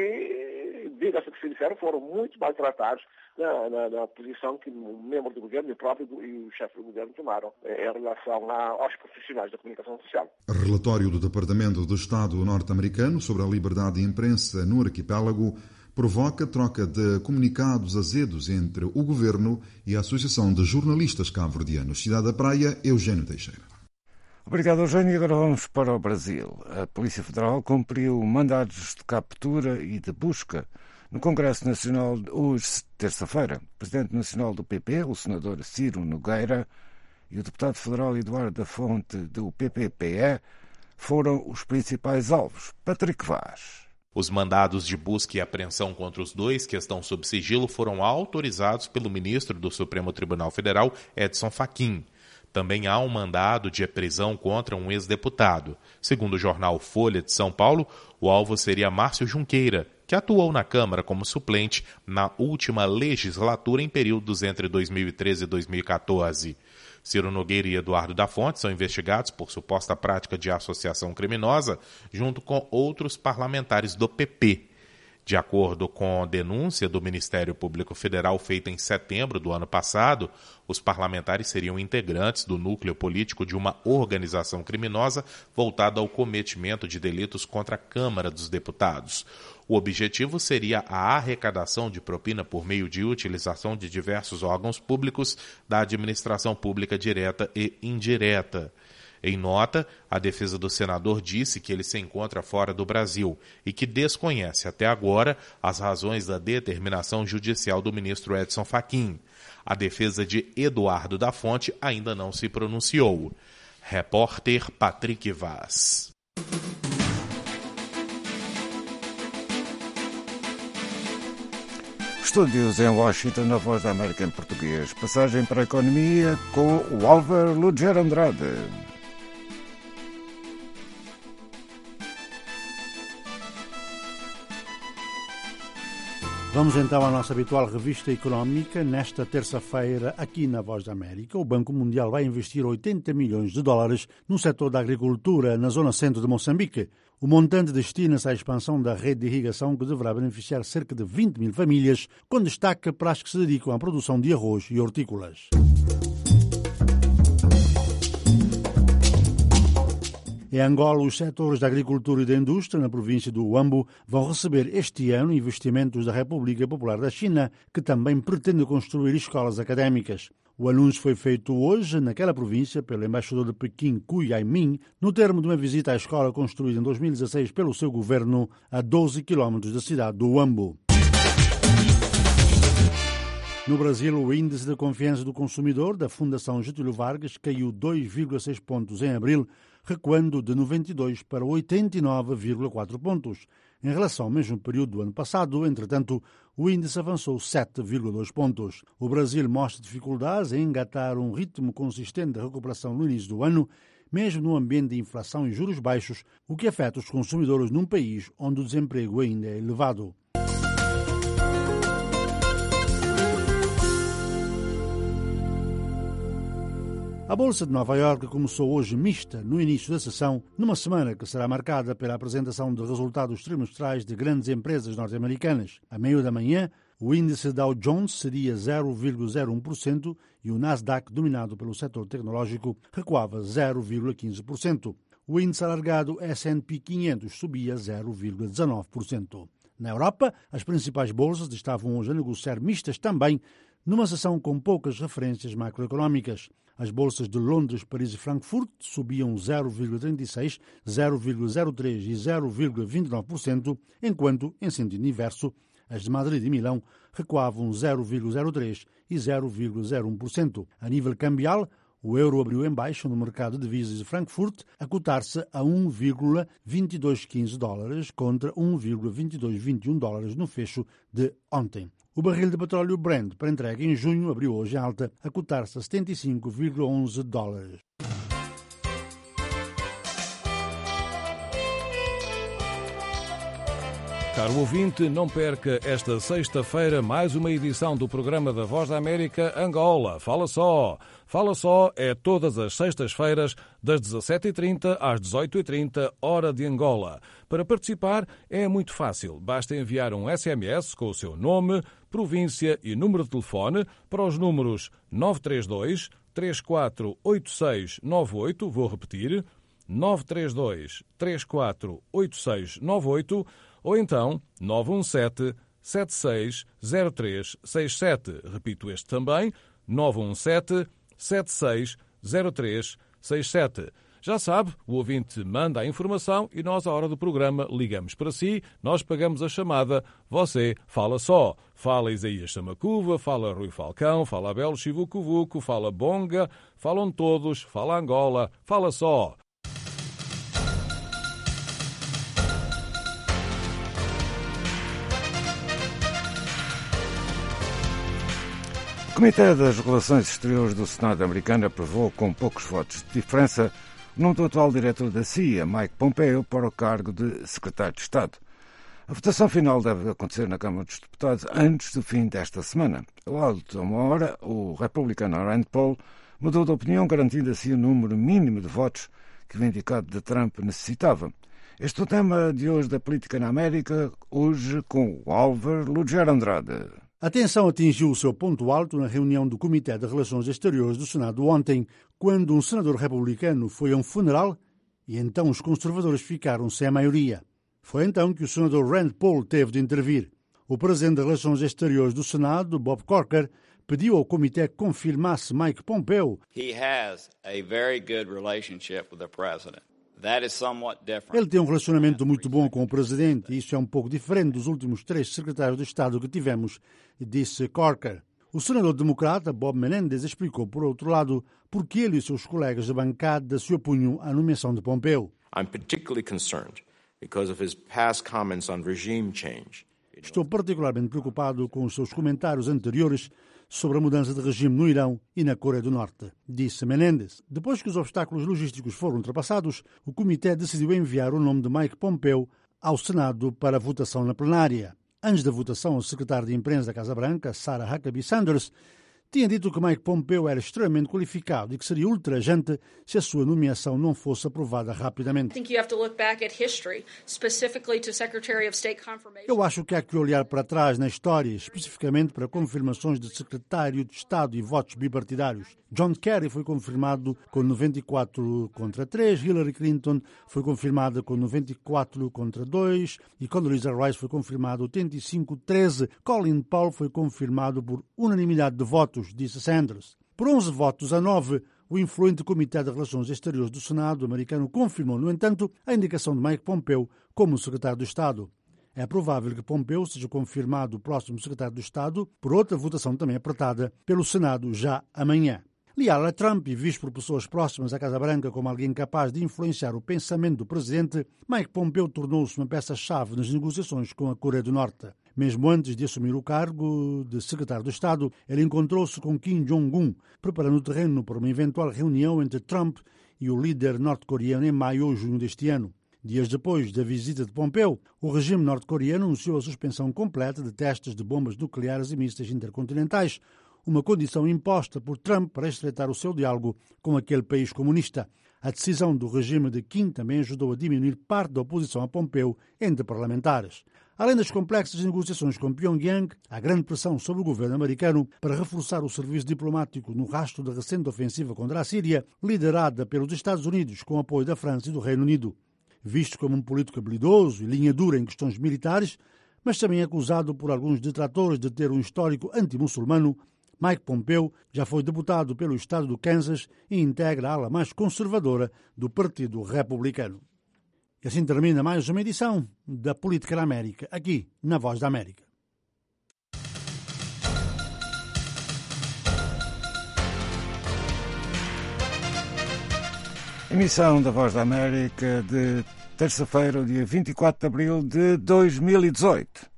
que, diga-se que se disseram, foram muito maltratados na, na, na posição que o membro do governo e o próprio e o chefe do governo tomaram em relação a, aos profissionais da comunicação social. Relatório do Departamento de Estado norte-americano sobre a liberdade de imprensa no arquipélago provoca troca de comunicados azedos entre o governo e a Associação de Jornalistas Cabo-Verdianos. Cidade da Praia, Eugênio Teixeira. Obrigado, Eugênio. Agora vamos para o Brasil. A Polícia Federal cumpriu mandados de captura e de busca no Congresso Nacional hoje, terça-feira. O Presidente Nacional do P P, o senador Ciro Nogueira, e o deputado federal Eduardo da Fonte, do P P P E, foram os principais alvos. Patrick Vaz. Os mandados de busca e apreensão contra os dois, que estão sob sigilo, foram autorizados pelo ministro do Supremo Tribunal Federal, Edson Fachin. Também há um mandado de prisão contra um ex-deputado. Segundo o jornal Folha de São Paulo, o alvo seria Márcio Junqueira, que atuou na Câmara como suplente na última legislatura em períodos entre dois mil e treze e dois mil e quatorze. Ciro Nogueira e Eduardo da Fonte são investigados por suposta prática de associação criminosa junto com outros parlamentares do P P. De acordo com denúncia do Ministério Público Federal feita em setembro do ano passado, os parlamentares seriam integrantes do núcleo político de uma organização criminosa voltada ao cometimento de delitos contra a Câmara dos Deputados. O objetivo seria a arrecadação de propina por meio de utilização de diversos órgãos públicos da administração pública direta e indireta. Em nota, a defesa do senador disse que ele se encontra fora do Brasil e que desconhece até agora as razões da determinação judicial do ministro Edson Fachin. A defesa de Eduardo da Fonte ainda não se pronunciou. Repórter Patrick Vaz. Estúdios em Washington, na Voz da América em português. Passagem para a economia com o Álvaro Lugero Andrade. Vamos então à nossa habitual revista económica. Nesta terça-feira, aqui na Voz da América, o Banco Mundial vai investir oitenta milhões de dólares no setor da agricultura na zona centro de Moçambique. O montante destina-se à expansão da rede de irrigação, que deverá beneficiar cerca de vinte mil famílias, com destaque para as que se dedicam à produção de arroz e hortícolas. Em Angola, os setores da agricultura e da indústria na província do Huambo vão receber este ano investimentos da República Popular da China, que também pretende construir escolas académicas. O anúncio foi feito hoje, naquela província, pelo embaixador de Pequim, Cu Yaimin, no termo de uma visita à escola construída em dois mil e dezasseis pelo seu governo a doze quilómetros da cidade do Huambo. No Brasil, o índice de confiança do consumidor da Fundação Getúlio Vargas caiu dois vírgula seis pontos em abril, recuando de noventa e dois para oitenta e nove vírgula quatro pontos. Em relação ao mesmo período do ano passado, entretanto, o índice avançou sete vírgula dois pontos. O Brasil mostra dificuldades em engatar um ritmo consistente de recuperação no início do ano, mesmo no ambiente de inflação e juros baixos, o que afeta os consumidores num país onde o desemprego ainda é elevado. A Bolsa de Nova Iorque começou hoje mista no início da sessão, numa semana que será marcada pela apresentação de resultados trimestrais de grandes empresas norte-americanas. A meio da manhã, o índice Dow Jones seria zero vírgula zero um por cento e o Nasdaq, dominado pelo setor tecnológico, recuava zero vírgula quinze por cento. O índice alargado S and P quinhentos subia zero vírgula dezanove por cento. Na Europa, as principais bolsas estavam hoje a negociar mistas também, numa sessão com poucas referências macroeconómicas. As bolsas de Londres, Paris e Frankfurt subiam zero vírgula trinta e seis, zero vírgula zero três e zero vírgula vinte e nove por cento, enquanto, em sentido inverso, as de Madrid e Milão recuavam zero vírgula zero três e zero vírgula zero um por cento. A nível cambial, o euro abriu em baixa no mercado de divisas de Frankfurt, a cotar-se a um vírgula vinte e dois quinze dólares contra um vírgula vinte e dois vinte e um dólares no fecho de ontem. O barril de petróleo Brent, para entrega em junho, abriu hoje em alta, a cotar-se a setenta e cinco vírgula onze dólares. Caro ouvinte, não perca esta sexta-feira mais uma edição do programa da Voz da América Angola. Fala só! Fala só é todas as sextas-feiras, das dezassete e trinta às dezoito e trinta, hora de Angola. Para participar é muito fácil. Basta enviar um S M S com o seu nome, província e número de telefone para os números nove três dois, três quatro oito seis nove oito, vou repetir, nove três dois, três quatro oito seis nove oito, ou então nove um sete, sete seis zero três seis sete. Repito este também, nove um sete, sete seis zero três seis sete. Já sabe, o ouvinte manda a informação e nós, à hora do programa, ligamos para si, nós pagamos a chamada, você fala só. Fala Isaías Samacuva, fala Rui Falcão, fala Abel Chivucuvuco, fala Bonga, falam todos, fala Angola, fala só. O Comitê das Relações Exteriores do Senado americano aprovou, com poucos votos de diferença, o nome do atual diretor da C I A, Mike Pompeo, para o cargo de secretário de Estado. A votação final deve acontecer na Câmara dos Deputados antes do fim desta semana. Ao alto de uma hora, o republicano Rand Paul mudou de opinião, garantindo assim o número mínimo de votos que o indicado de Trump necessitava. Este é o tema de hoje da Política na América, hoje com o Álvaro Lugero Andrade. A tensão atingiu o seu ponto alto na reunião do Comitê de Relações Exteriores do Senado ontem, quando um senador republicano foi a um funeral e então os conservadores ficaram sem a maioria. Foi então que o senador Rand Paul teve de intervir. O presidente de Relações Exteriores do Senado, Bob Corker, pediu ao Comitê que confirmasse Mike Pompeo. He has a very good relationship with the president. That is somewhat different. Ele tem um relacionamento muito bom com o presidente e isso é um pouco diferente dos últimos três secretários de Estado que tivemos, disse Corker. O senador democrata Bob Menendez explicou, por outro lado, por que ele e seus colegas de bancada se opunham à nomeação de Pompeo. I'm particularly concerned because of his past comments on regime change Estou particularmente preocupado com os seus comentários anteriores sobre a mudança de regime no Irão e na Coreia do Norte, disse Menendez. Depois que os obstáculos logísticos foram ultrapassados, o comitê decidiu enviar o nome de Mike Pompeo ao Senado para votação na plenária. Antes da votação, o secretário de imprensa da Casa Branca, Sarah Huckabee Sanders, tinha dito que Mike Pompeo era extremamente qualificado e que seria ultrajante se a sua nomeação não fosse aprovada rapidamente. Eu acho que há que olhar para trás na história, especificamente para confirmações de secretário de Estado e votos bipartidários. John Kerry foi confirmado com noventa e quatro contra três, Hillary Clinton foi confirmada com noventa e quatro contra dois e Condoleezza Rice foi confirmado oitenta e cinco a treze. Colin Powell foi confirmado por unanimidade de votos, disse Sanders. Por onze votos a nove, o influente Comitê de Relações Exteriores do Senado americano confirmou, no entanto, a indicação de Mike Pompeo como secretário de Estado. É provável que Pompeo seja confirmado o próximo secretário de Estado por outra votação também apertada pelo Senado já amanhã. Leal a Trump e visto por pessoas próximas à Casa Branca como alguém capaz de influenciar o pensamento do presidente, Mike Pompeo tornou-se uma peça-chave nas negociações com a Coreia do Norte. Mesmo antes de assumir o cargo de secretário de Estado, ele encontrou-se com Kim Jong-un, preparando o terreno para uma eventual reunião entre Trump e o líder norte-coreano em maio ou junho deste ano. Dias depois da visita de Pompeo, o regime norte-coreano anunciou a suspensão completa de testes de bombas nucleares e mísseis intercontinentais, uma condição imposta por Trump para estreitar o seu diálogo com aquele país comunista. A decisão do regime de Kim também ajudou a diminuir parte da oposição a Pompeo entre parlamentares. Além das complexas negociações com Pyongyang, há grande pressão sobre o governo americano para reforçar o serviço diplomático no rastro da recente ofensiva contra a Síria, liderada pelos Estados Unidos com apoio da França e do Reino Unido. Visto como um político habilidoso e linha dura em questões militares, mas também acusado por alguns detratores de ter um histórico anti-muçulmano, Mike Pompeo já foi deputado pelo estado do Kansas e integra a ala mais conservadora do Partido Republicano. E assim termina mais uma edição da Política da América, aqui na Voz da América. Emissão da Voz da América de terça-feira, dia vinte e quatro de abril de dois mil e dezoito.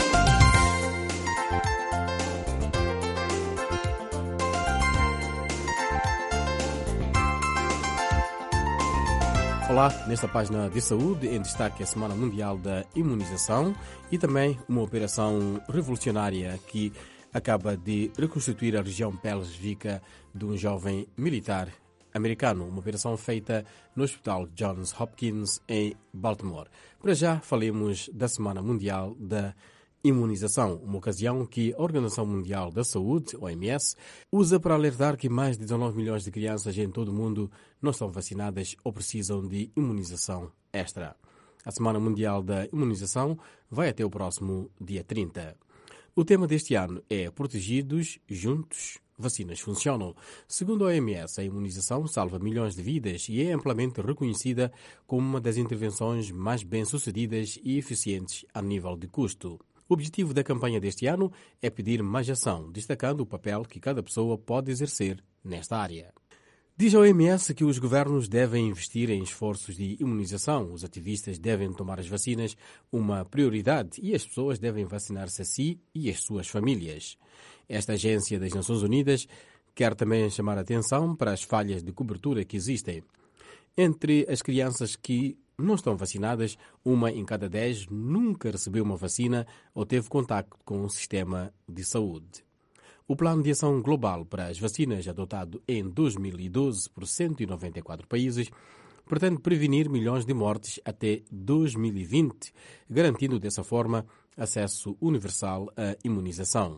Olá, nesta página de saúde, em destaque a Semana Mundial da Imunização e também uma operação revolucionária que acaba de reconstituir a região pélvica de um jovem militar americano, uma operação feita no Hospital Johns Hopkins em Baltimore. Para já, falemos da Semana Mundial da Imunização, uma ocasião que a Organização Mundial da Saúde, O M S, usa para alertar que mais de dezanove milhões de crianças em todo o mundo não estão vacinadas ou precisam de imunização extra. A Semana Mundial da Imunização vai até o próximo dia trinta. O tema deste ano é Protegidos Juntos, Vacinas Funcionam. Segundo a O M S, a imunização salva milhões de vidas e é amplamente reconhecida como uma das intervenções mais bem-sucedidas e eficientes a nível de custo. O objetivo da campanha deste ano é pedir mais ação, destacando o papel que cada pessoa pode exercer nesta área. Diz a O M S que os governos devem investir em esforços de imunização, os ativistas devem tomar as vacinas uma prioridade e as pessoas devem vacinar-se a si e as suas famílias. Esta agência das Nações Unidas quer também chamar a atenção para as falhas de cobertura que existem. Entre as crianças que não estão vacinadas, uma em cada dez nunca recebeu uma vacina ou teve contacto com o sistema de saúde. O Plano de Ação Global para as Vacinas, adotado em dois mil e doze por cento e noventa e quatro países, pretende prevenir milhões de mortes até dois mil e vinte, garantindo dessa forma acesso universal à imunização.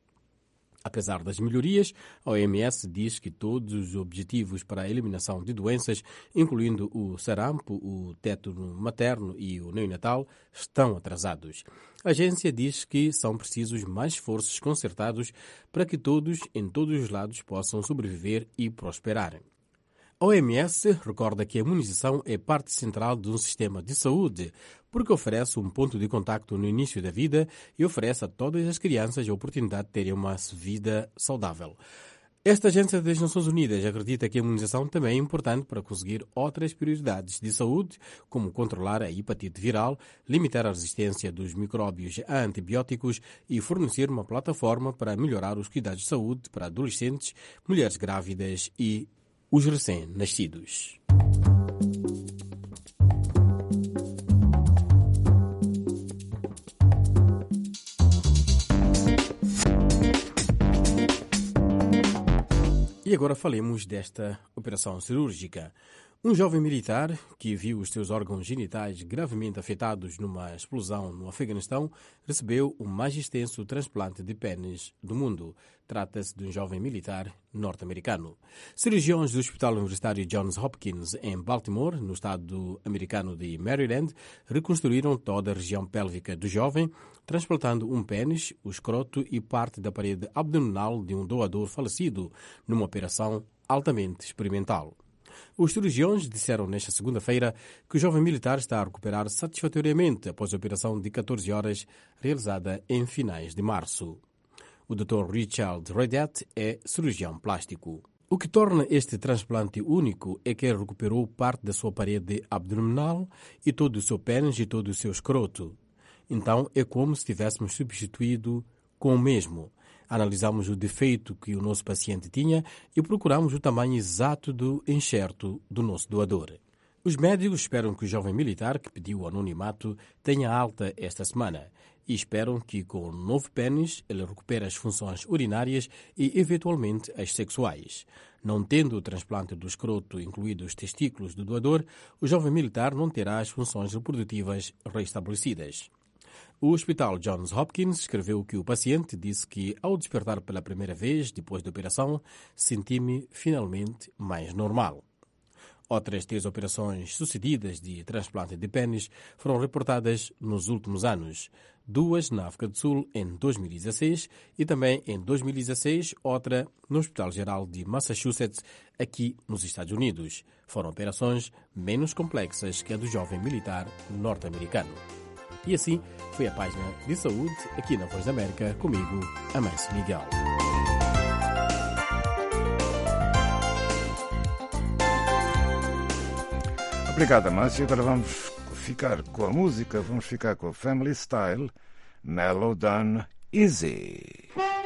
Apesar das melhorias, a O M S diz que todos os objetivos para a eliminação de doenças, incluindo o sarampo, o tétano materno e o neonatal, estão atrasados. A agência diz que são precisos mais esforços concertados para que todos, em todos os lados, possam sobreviver e prosperar. A O M S recorda que a imunização é parte central de um sistema de saúde, porque oferece um ponto de contacto no início da vida e oferece a todas as crianças a oportunidade de terem uma vida saudável. Esta agência das Nações Unidas acredita que a imunização também é importante para conseguir outras prioridades de saúde, como controlar a hepatite viral, limitar a resistência dos micróbios a antibióticos e fornecer uma plataforma para melhorar os cuidados de saúde para adolescentes, mulheres grávidas e os recém-nascidos. E agora falemos desta operação cirúrgica. Um jovem militar que viu os seus órgãos genitais gravemente afetados numa explosão no Afeganistão recebeu o mais extenso transplante de pênis do mundo. Trata-se de um jovem militar norte-americano. Cirurgiões do Hospital Universitário Johns Hopkins, em Baltimore, no estado americano de Maryland, reconstruíram toda a região pélvica do jovem, transplantando um pênis, o escroto e parte da parede abdominal de um doador falecido, numa operação altamente experimental. Os cirurgiões disseram nesta segunda-feira que o jovem militar está a recuperar satisfatoriamente após a operação de catorze horas realizada em finais de março. O doutor Richard Redet é cirurgião plástico. O que torna este transplante único é que ele recuperou parte da sua parede abdominal e todo o seu pênis e todo o seu escroto. Então é como se tivéssemos substituído com o mesmo. Analisamos o defeito que o nosso paciente tinha e procuramos o tamanho exato do enxerto do nosso doador. Os médicos esperam que o jovem militar que pediu o anonimato tenha alta esta semana e esperam que, com o novo pênis, ele recupere as funções urinárias e, eventualmente, as sexuais. Não tendo o transplante do escroto, incluídos os testículos do doador, o jovem militar não terá as funções reprodutivas restabelecidas. O Hospital Johns Hopkins escreveu que o paciente disse que, ao despertar pela primeira vez depois da operação, senti-me finalmente mais normal. Outras três operações sucedidas de transplante de pênis foram reportadas nos últimos anos. Duas na África do Sul em dois mil e dezasseis e também em dois mil e dezasseis outra no Hospital Geral de Massachusetts, aqui nos Estados Unidos. Foram operações menos complexas que a do jovem militar norte-americano. E assim foi a página de saúde aqui na Voz da América, comigo, Amâncio Miguel. Obrigado, Amâncio. Agora vamos ficar com a música, vamos ficar com a Family Style, Mellow Down Easy.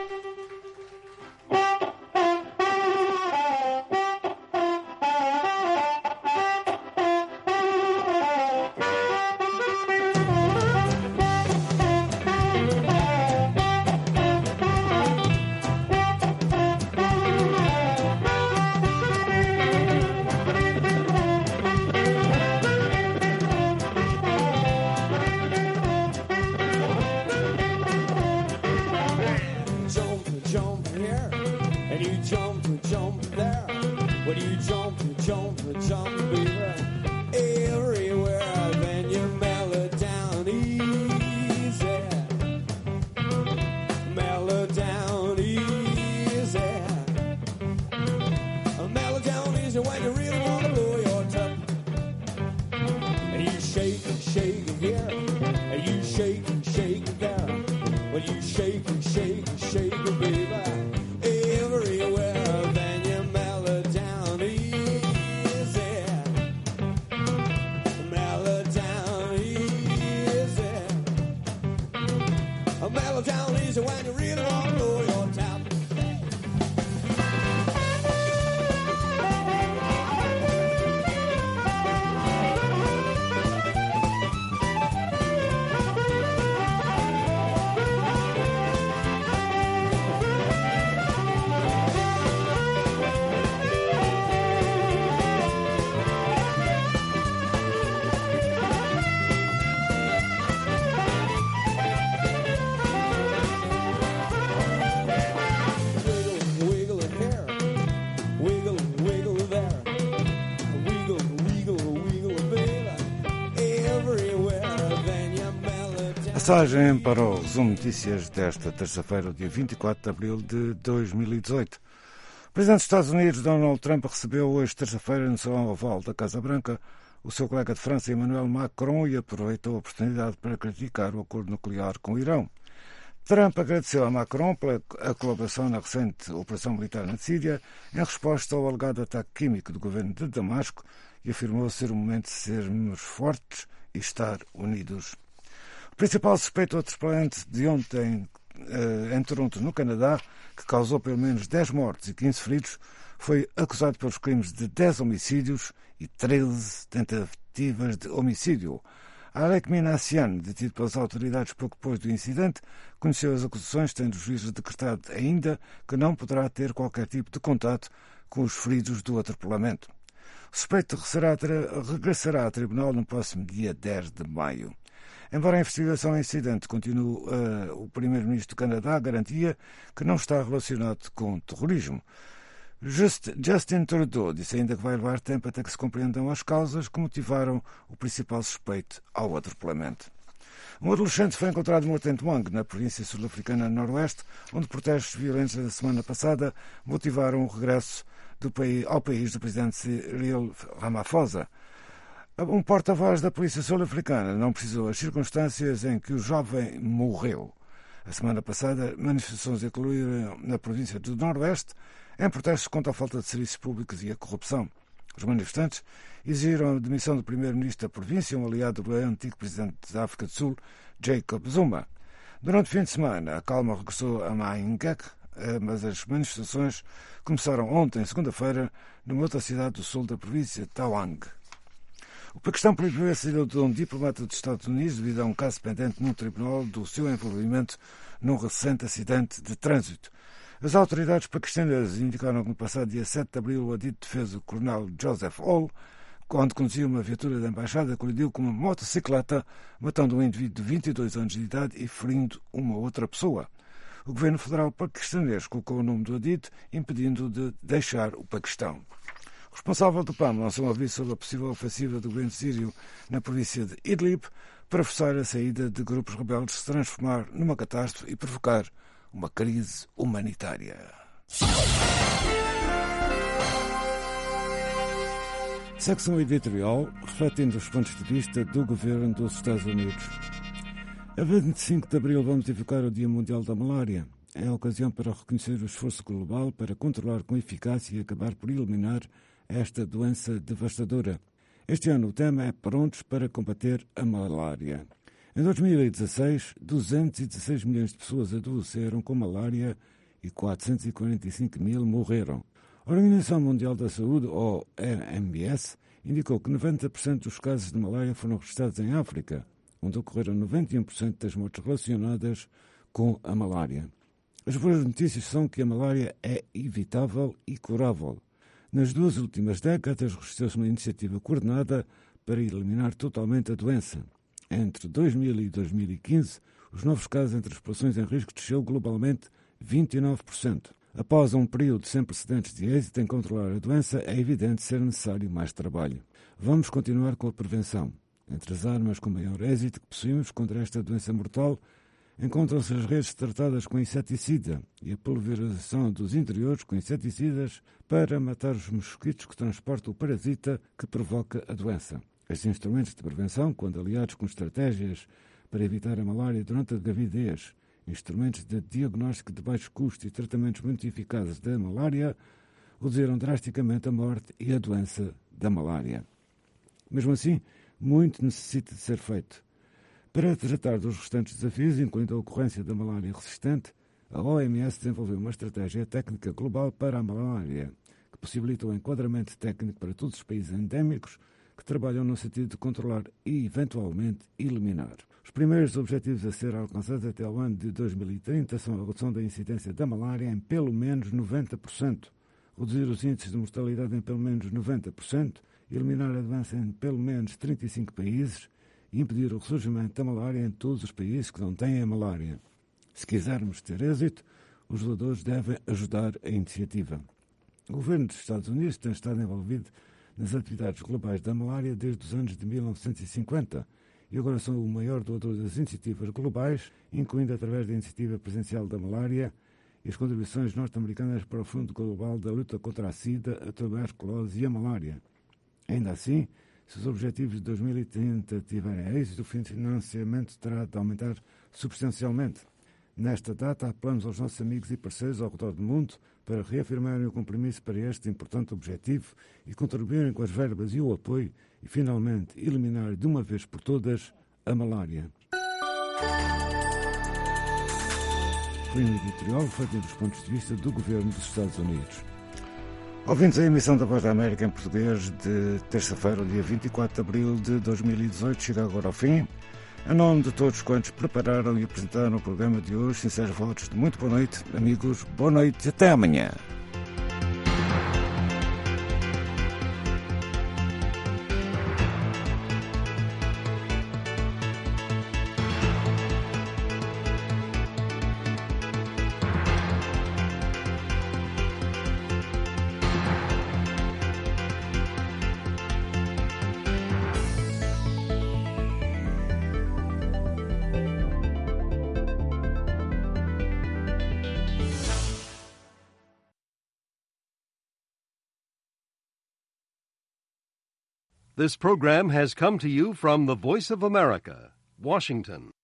Passagem para o Zoom Notícias desta terça-feira, dia vinte e quatro de abril de dois mil e dezoito. O presidente dos Estados Unidos, Donald Trump, recebeu hoje, terça-feira, no Salão Oval da Casa Branca, o seu colega de França, Emmanuel Macron, e aproveitou a oportunidade para criticar o acordo nuclear com o Irão. Trump agradeceu a Macron pela a colaboração na recente operação militar na Síria em resposta ao alegado ataque químico do governo de Damasco e afirmou ser o momento de sermos fortes e estar unidos. O principal suspeito do atropelante de ontem em Toronto, no Canadá, que causou pelo menos dez mortes e quinze feridos, foi acusado pelos crimes de dez homicídios e treze tentativas de homicídio. Alek Minassian, detido pelas autoridades pouco depois do incidente, conheceu as acusações, tendo o juiz decretado ainda que não poderá ter qualquer tipo de contato com os feridos do atropelamento. O suspeito regressará a tribunal no próximo dia dez de maio. Embora a investigação ao incidente continue, uh, o primeiro-ministro do Canadá garantia que não está relacionado com terrorismo. Just, Justin Trudeau disse ainda que vai levar tempo até que se compreendam as causas que motivaram o principal suspeito ao atropelamento. Um adolescente foi encontrado morto em Tuang, na província sul-africana noroeste, onde protestos violentos da semana passada motivaram o regresso do país, ao país do presidente Cyril Ramaphosa. Um porta-voz da polícia sul-africana não precisou as circunstâncias em que o jovem morreu. A semana passada, manifestações eclodiram na província do Noroeste em protestos contra a falta de serviços públicos e a corrupção. Os manifestantes exigiram a demissão do primeiro-ministro da província, um aliado do antigo presidente da África do Sul, Jacob Zuma. Durante o fim de semana, a calma regressou a Mahingek, mas as manifestações começaram ontem, segunda-feira, numa outra cidade do sul da província, Tawang. O Paquistão proibiu a saída de um diplomata dos Estados Unidos devido a um caso pendente num tribunal do seu envolvimento num recente acidente de trânsito. As autoridades paquistanas indicaram que no passado dia sete de abril o adito defesa, o coronel Joseph Hall, quando conduzia uma viatura da embaixada, colidiu com uma motocicleta, matando um indivíduo de vinte e dois anos de idade e ferindo uma outra pessoa. O governo federal paquistanês colocou o nome do adito, impedindo-o de deixar o Paquistão. O responsável do P A M lançou um aviso sobre a possível ofensiva do governo sírio na província de Idlib para forçar a saída de grupos rebeldes, se transformar numa catástrofe e provocar uma crise humanitária. Secção editorial, refletindo os pontos de vista do governo dos Estados Unidos. A vinte e cinco de abril vamos evocar o Dia Mundial da Malária. É a ocasião para reconhecer o esforço global para controlar com eficácia e acabar por eliminar esta doença devastadora. Este ano o tema é Prontos para combater a malária. Em dois mil e dezasseis, duzentos e dezasseis milhões de pessoas adoeceram com malária e quatrocentos e quarenta e cinco mil morreram. A Organização Mundial da Saúde, ou O M S, indicou que noventa por cento dos casos de malária foram registrados em África, onde ocorreram noventa e um por cento das mortes relacionadas com a malária. As boas notícias são que a malária é evitável e curável. Nas duas últimas décadas, registrou-se uma iniciativa coordenada para eliminar totalmente a doença. Entre dois mil e dois mil e quinze, os novos casos entre as populações em risco desceu globalmente vinte e nove por cento. Após um período sem precedentes de êxito em controlar a doença, é evidente ser necessário mais trabalho. Vamos continuar com a prevenção. Entre as armas com maior êxito que possuímos contra esta doença mortal, encontram-se as redes tratadas com inseticida e a pulverização dos interiores com inseticidas para matar os mosquitos que transportam o parasita que provoca a doença. Estes instrumentos de prevenção, quando aliados com estratégias para evitar a malária durante a gravidez, instrumentos de diagnóstico de baixo custo e tratamentos muito eficazes da malária, reduziram drasticamente a morte e a doença da malária. Mesmo assim, muito necessita de ser feito. Para tratar dos restantes desafios, incluindo a ocorrência da malária resistente, a O M S desenvolveu uma estratégia técnica global para a malária, que possibilita o enquadramento técnico para todos os países endémicos que trabalham no sentido de controlar e, eventualmente, eliminar. Os primeiros objetivos a ser alcançados até o ano de dois mil e trinta são a redução da incidência da malária em pelo menos noventa por cento, reduzir os índices de mortalidade em pelo menos noventa por cento, eliminar a doença em pelo menos trinta e cinco países e impedir o ressurgimento da malária em todos os países que não têm a malária. Se quisermos ter êxito, os doadores devem ajudar a iniciativa. O governo dos Estados Unidos tem estado envolvido nas atividades globais da malária desde os anos de mil novecentos e cinquenta e agora são o maior doador das iniciativas globais, incluindo através da Iniciativa Presidencial da Malária e as contribuições norte-americanas para o Fundo Global da Luta contra a SIDA, a tuberculose e a malária. Ainda assim, se os objetivos de dois mil e trinta tiverem êxito, o financiamento terá de aumentar substancialmente. Nesta data, apelamos aos nossos amigos e parceiros ao redor do mundo para reafirmarem o compromisso para este importante objetivo e contribuírem com as verbas e o apoio e, finalmente, eliminar de uma vez por todas a malária. Foi um editorial refletindo os pontos de vista do Governo dos Estados Unidos. Ouvintes a emissão da Voz da América em português de terça-feira, dia vinte e quatro de abril de dois mil e dezoito, chega agora ao fim. Em nome de todos quantos prepararam e apresentaram o programa de hoje, sinceros votos de muito boa noite, amigos, boa noite e até amanhã. This program has come to you from the Voice of America, Washington.